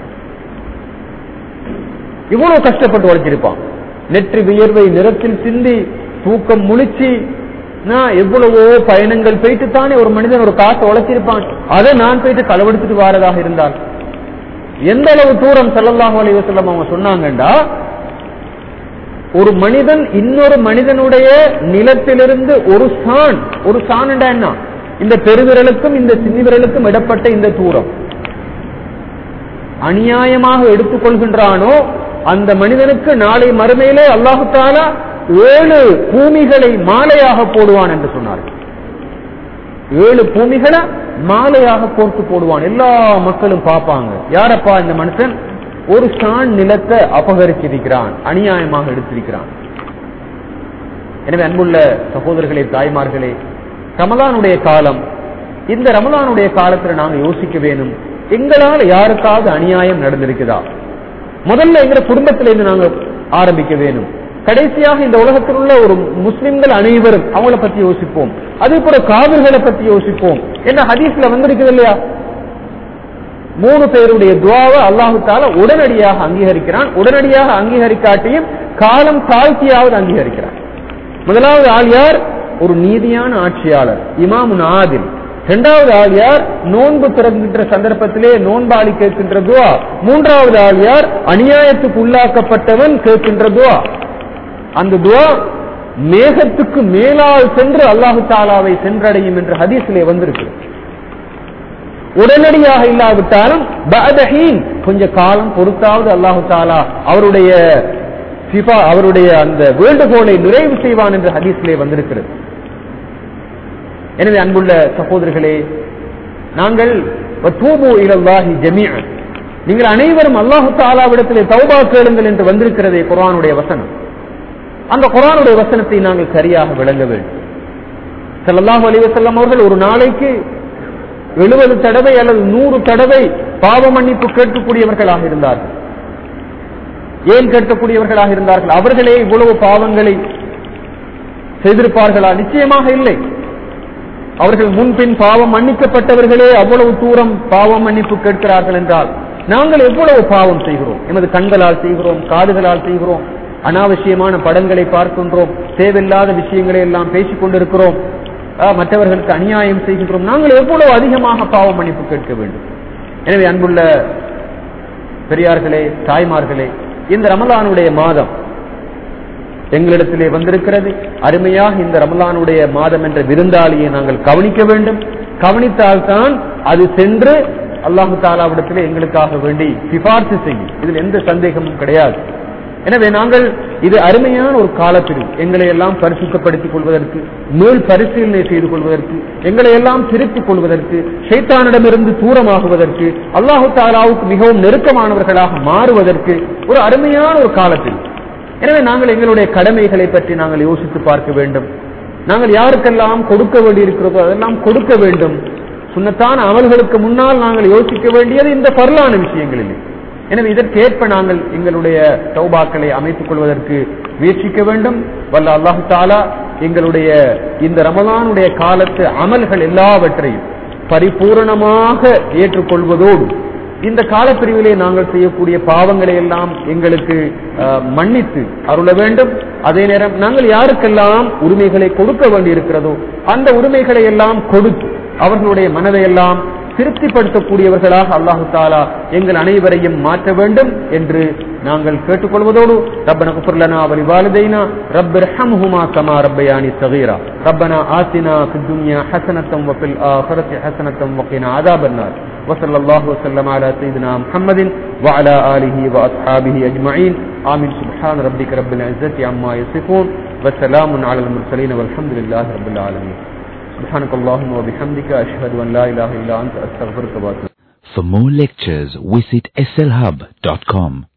A: இவ்வளவு கஷ்டப்பட்டு உழைச்சிருப்பான். நெற்றி வியர்வை நிறத்தில் சிந்தி தூக்கம் முழிச்சு எவ்வளவோ பயணங்கள் போயிட்டு தானே ஒரு மனிதன் ஒரு காசை உழைச்சிருப்பான். அதை நான் போயிட்டு களவெடுத்துட்டு வாரதாக இருந்தால் எந்த அளவு தூரம் ஸல்லல்லாஹு அலைஹி வஸல்லம் அவங்க சொன்னாங்கண்டா, ஒரு மனிதன் இன்னொரு மனிதனுடைய நிலத்திலிருந்து ஒரு சான், ஒரு சான் என்ன, இந்த பெருவிரலுக்கும் இந்த சின்னி விரலுக்கும் இடப்பட்ட இந்த தூரம் அநியாயமாக எடுத்துக்கொள்கின்றானோ அந்த மனிதனுக்கு நாளை மறுமையிலே அல்லாஹு தஆலா ஏழு பூமிகளை மாலையாக போடுவான் என்று சொன்னார்கள். ஏழு பூமிகளை மாலையாக போர்த்து போடுவான். எல்லா மக்களும் பார்ப்பாங்க, யாரப்பா இந்த மனுஷன் ஒரு சான் நிலத்தை அபகரிச்சிருக்கிறான், அநியாயமாக எடுத்திருக்கிறான். எனவே அன்புள்ள சகோதரர்களே, தாய்மார்களே, ரமலானுடைய காலம், இந்த ரமலானுடைய காலத்துல நாங்க யோசிக்க வேணும், எங்களால் யாருக்காவது அநியாயம் நடந்திருக்குதா? முதல்ல எங்க குடும்பத்திலிருந்து நாங்க ஆரம்பிக்க வேணும். கடைசியாக இந்த உலகத்தில் உள்ள ஒரு முஸ்லிம்கள் அனைவரும் அவங்கள பத்தி யோசிப்போம். அதே போல காவிர்களை பத்தி யோசிப்போம். என்ன ஹதீஸ்ல வந்திருக்குது இல்லையா, மூணு பேருடைய துஆவை அல்லாஹு தஆலா உடனடியாக அங்கீகரிக்கிறான். உடனடியாக அங்கீகரிக்காட்டியும் காலம் தாழ்த்தியாவது அங்கீகரிக்கிறான். முதலாவது ஆள் யார்? ஒரு நீதியான ஆட்சியாளர், இமாமுன் ஆதில். இரண்டாவது ஆள் யார்? நோன்பு பிறக்கின்ற சந்தர்ப்பத்திலே நோன்பாளி கேட்கின்ற துஆ. மூன்றாவது ஆள் யார்? அநியாயத்துக்கு உள்ளாக்கப்பட்டவன் கேட்கின்ற துஆ. அந்த துஆ மேகத்துக்கு மேலால் சென்று அல்லாஹு தஆலாவை சென்றடையும் என்று ஹதீஸிலே வந்திருக்கு. உடனடியாக இல்லாவிட்டாலும் பஅதஹீன் கொஞ்ச காலம் பொறுத்தாவது அல்லாஹு தஆலா அவருடைய சிஃபா அவருடைய அந்த வேண்டுகோளை நிறைவு செய்வான் என்று ஹதீஸிலே வந்திருக்கிறது. எனவே அன்புள்ள சகோதரர்களே, நாங்கள் வதூபு இலல்லாஹி ஜமீஅன், நீங்கள் அனைவரும் அல்லாஹு தஆலாவிடத்திலே தௌபா கேளுங்கள் என்று வந்திருக்கிறதே குர்ஆனுடைய வசனம். அந்த குர்ஆனுடைய வசனத்தை நாங்கள் சரியாக விளங்க வேண்டும். ஸல்லல்லாஹு அலைஹி வஸல்லம் அவர்கள் ஒரு நாளைக்கு எழுபது தடவை அல்லது நூறு தடவை பாவ மன்னிப்பு கேட்கக்கூடியவர்களாக இருந்தார்கள். ஏன் கேட்கக்கூடியவர்களாக இருந்தார்கள்? அவர்களே இவ்வளவு பாவங்களை செய்திருப்பார்களா? நிச்சயமாக இல்லை. அவர்கள் முன்பின் பாவம் மன்னிக்கப்பட்டவர்களே அவ்வளவு தூரம் பாவம் மன்னிப்பு கேட்கிறார்கள் என்றால் நாங்கள் எவ்வளவு பாவம் செய்கிறோம்? எமது கண்களால் செய்கிறோம், காதுகளால் செய்கிறோம், அனாவசியமான படங்களை பார்க்கின்றோம், தேவையில்லாத விஷயங்களை எல்லாம் பேசிக் கொண்டிருக்கிறோம், மற்றவர்களுக்கு அநியாயம் செய்கின்றோம். நாங்கள் எவ்வளவு அதிகமாக பாவ மன்னிப்பு கேட்க வேண்டும். எனவே அன்புள்ள பெரியார்களே, தாய்மார்களே, இந்த ரமலானுடைய மாதம் எங்களிடத்திலே வந்திருக்கிறது. அருமையாக இந்த ரமலானுடைய மாதம் என்ற விருந்தாளியை நாங்கள் கவனிக்க வேண்டும். கவனித்தால்தான் அது சென்று அல்லாஹு தஆலாவிடத்திலே எங்களுக்காக வேண்டி சிபார்சு செய்யும். இதில் எந்த சந்தேகமும் கிடையாது. எனவே நாங்கள் இது அருமையான ஒரு காலப்பிரிவு, எங்களை எல்லாம் பரிசுத்தப்படுத்திக் கொள்வதற்கு, மேல் பரிசீலனை செய்து கொள்வதற்கு, எங்களை எல்லாம் திருத்திக் கொள்வதற்கு, ஷைத்தானிடமிருந்து தூரமாகுவதற்கு, அல்லாஹு தஆலாவுக்கு மிகவும் நெருக்கமானவர்களாக மாறுவதற்கு ஒரு அருமையான ஒரு காலப்பிரிவு. எனவே நாங்கள் எங்களுடைய கடமைகளை பற்றி நாங்கள் யோசித்து பார்க்க வேண்டும். நாங்கள் யாருக்கெல்லாம் கொடுக்க வேண்டியிருக்கிறதோ அதெல்லாம் கொடுக்க வேண்டும். சுன்னத்தான அமல்களுக்கு முன்னால் நாங்கள் யோசிக்க வேண்டியது இந்த பரலான விஷயங்களில். எனவே இதற்கேற்ப நாங்கள் எங்களுடைய தௌபாக்களை அமைத்துக் கொள்வதற்கு முயற்சிக்க வேண்டும். வல்ல அல்லாஹு தஆலா எங்களுடைய இந்த ரமலானுடைய காலத்து அமல்கள் எல்லாவற்றையும் பரிபூரணமாக ஏற்றுக்கொள்வதோடு இந்த காலப்பிரிவிலே நாங்கள் செய்யக்கூடிய பாவங்களை எல்லாம் எங்களுக்கு மன்னித்து அருள வேண்டும். அதே நேரம் நாங்கள் யாருக்கெல்லாம் உரிமைகளை கொடுக்க வேண்டியிருக்கிறதோ அந்த உரிமைகளை எல்லாம் கொடுத்து அவர்களுடைய மனதை எல்லாம் திருப்திப்படுத்தக்கூடியவர்களாக அல்லாஹு தஆலா எங்கள் அனைவரையும் மாற்ற வேண்டும் என்று நாங்கள் கேட்டுக்கொள்வதோடு ரப்பனா குஃபிர் லனா வ லிவாலிதைனா ரப்பிர்ஹம்ஹுமா கமா ரப்பயானி ஸகீரா ரப்பனா ஆத்தினா ஃபித் துன்யா ஹஸனத்தன் வ ஃபில் ஆখিরাতি ஹஸனத்தன் வ கினா அஸாபன்னார் வ ஸல்லல்லாஹு வ ஸல்லம அலா சய்யிதினா முஹம்மதின் வ அலா ஆலிஹி வ அஸ்ஹாபிஹி அஜ்மஈன் ஆமீன். சுப்ஹான ரப்பிக ரப்பில் இஸ்ஸத்தி அம்மா யசிஃபூன் வ ஸலாமுன் அலல் முர்ஸலீன் வல்ஹம்துலில்லாஹி ரப்பில் ஆலமீன். سبحانك اللهم وبحمدك أشهد أن لا إله إلا أنت أستغفرك وأتوب.
B: For more lectures, visit S L hub dot com.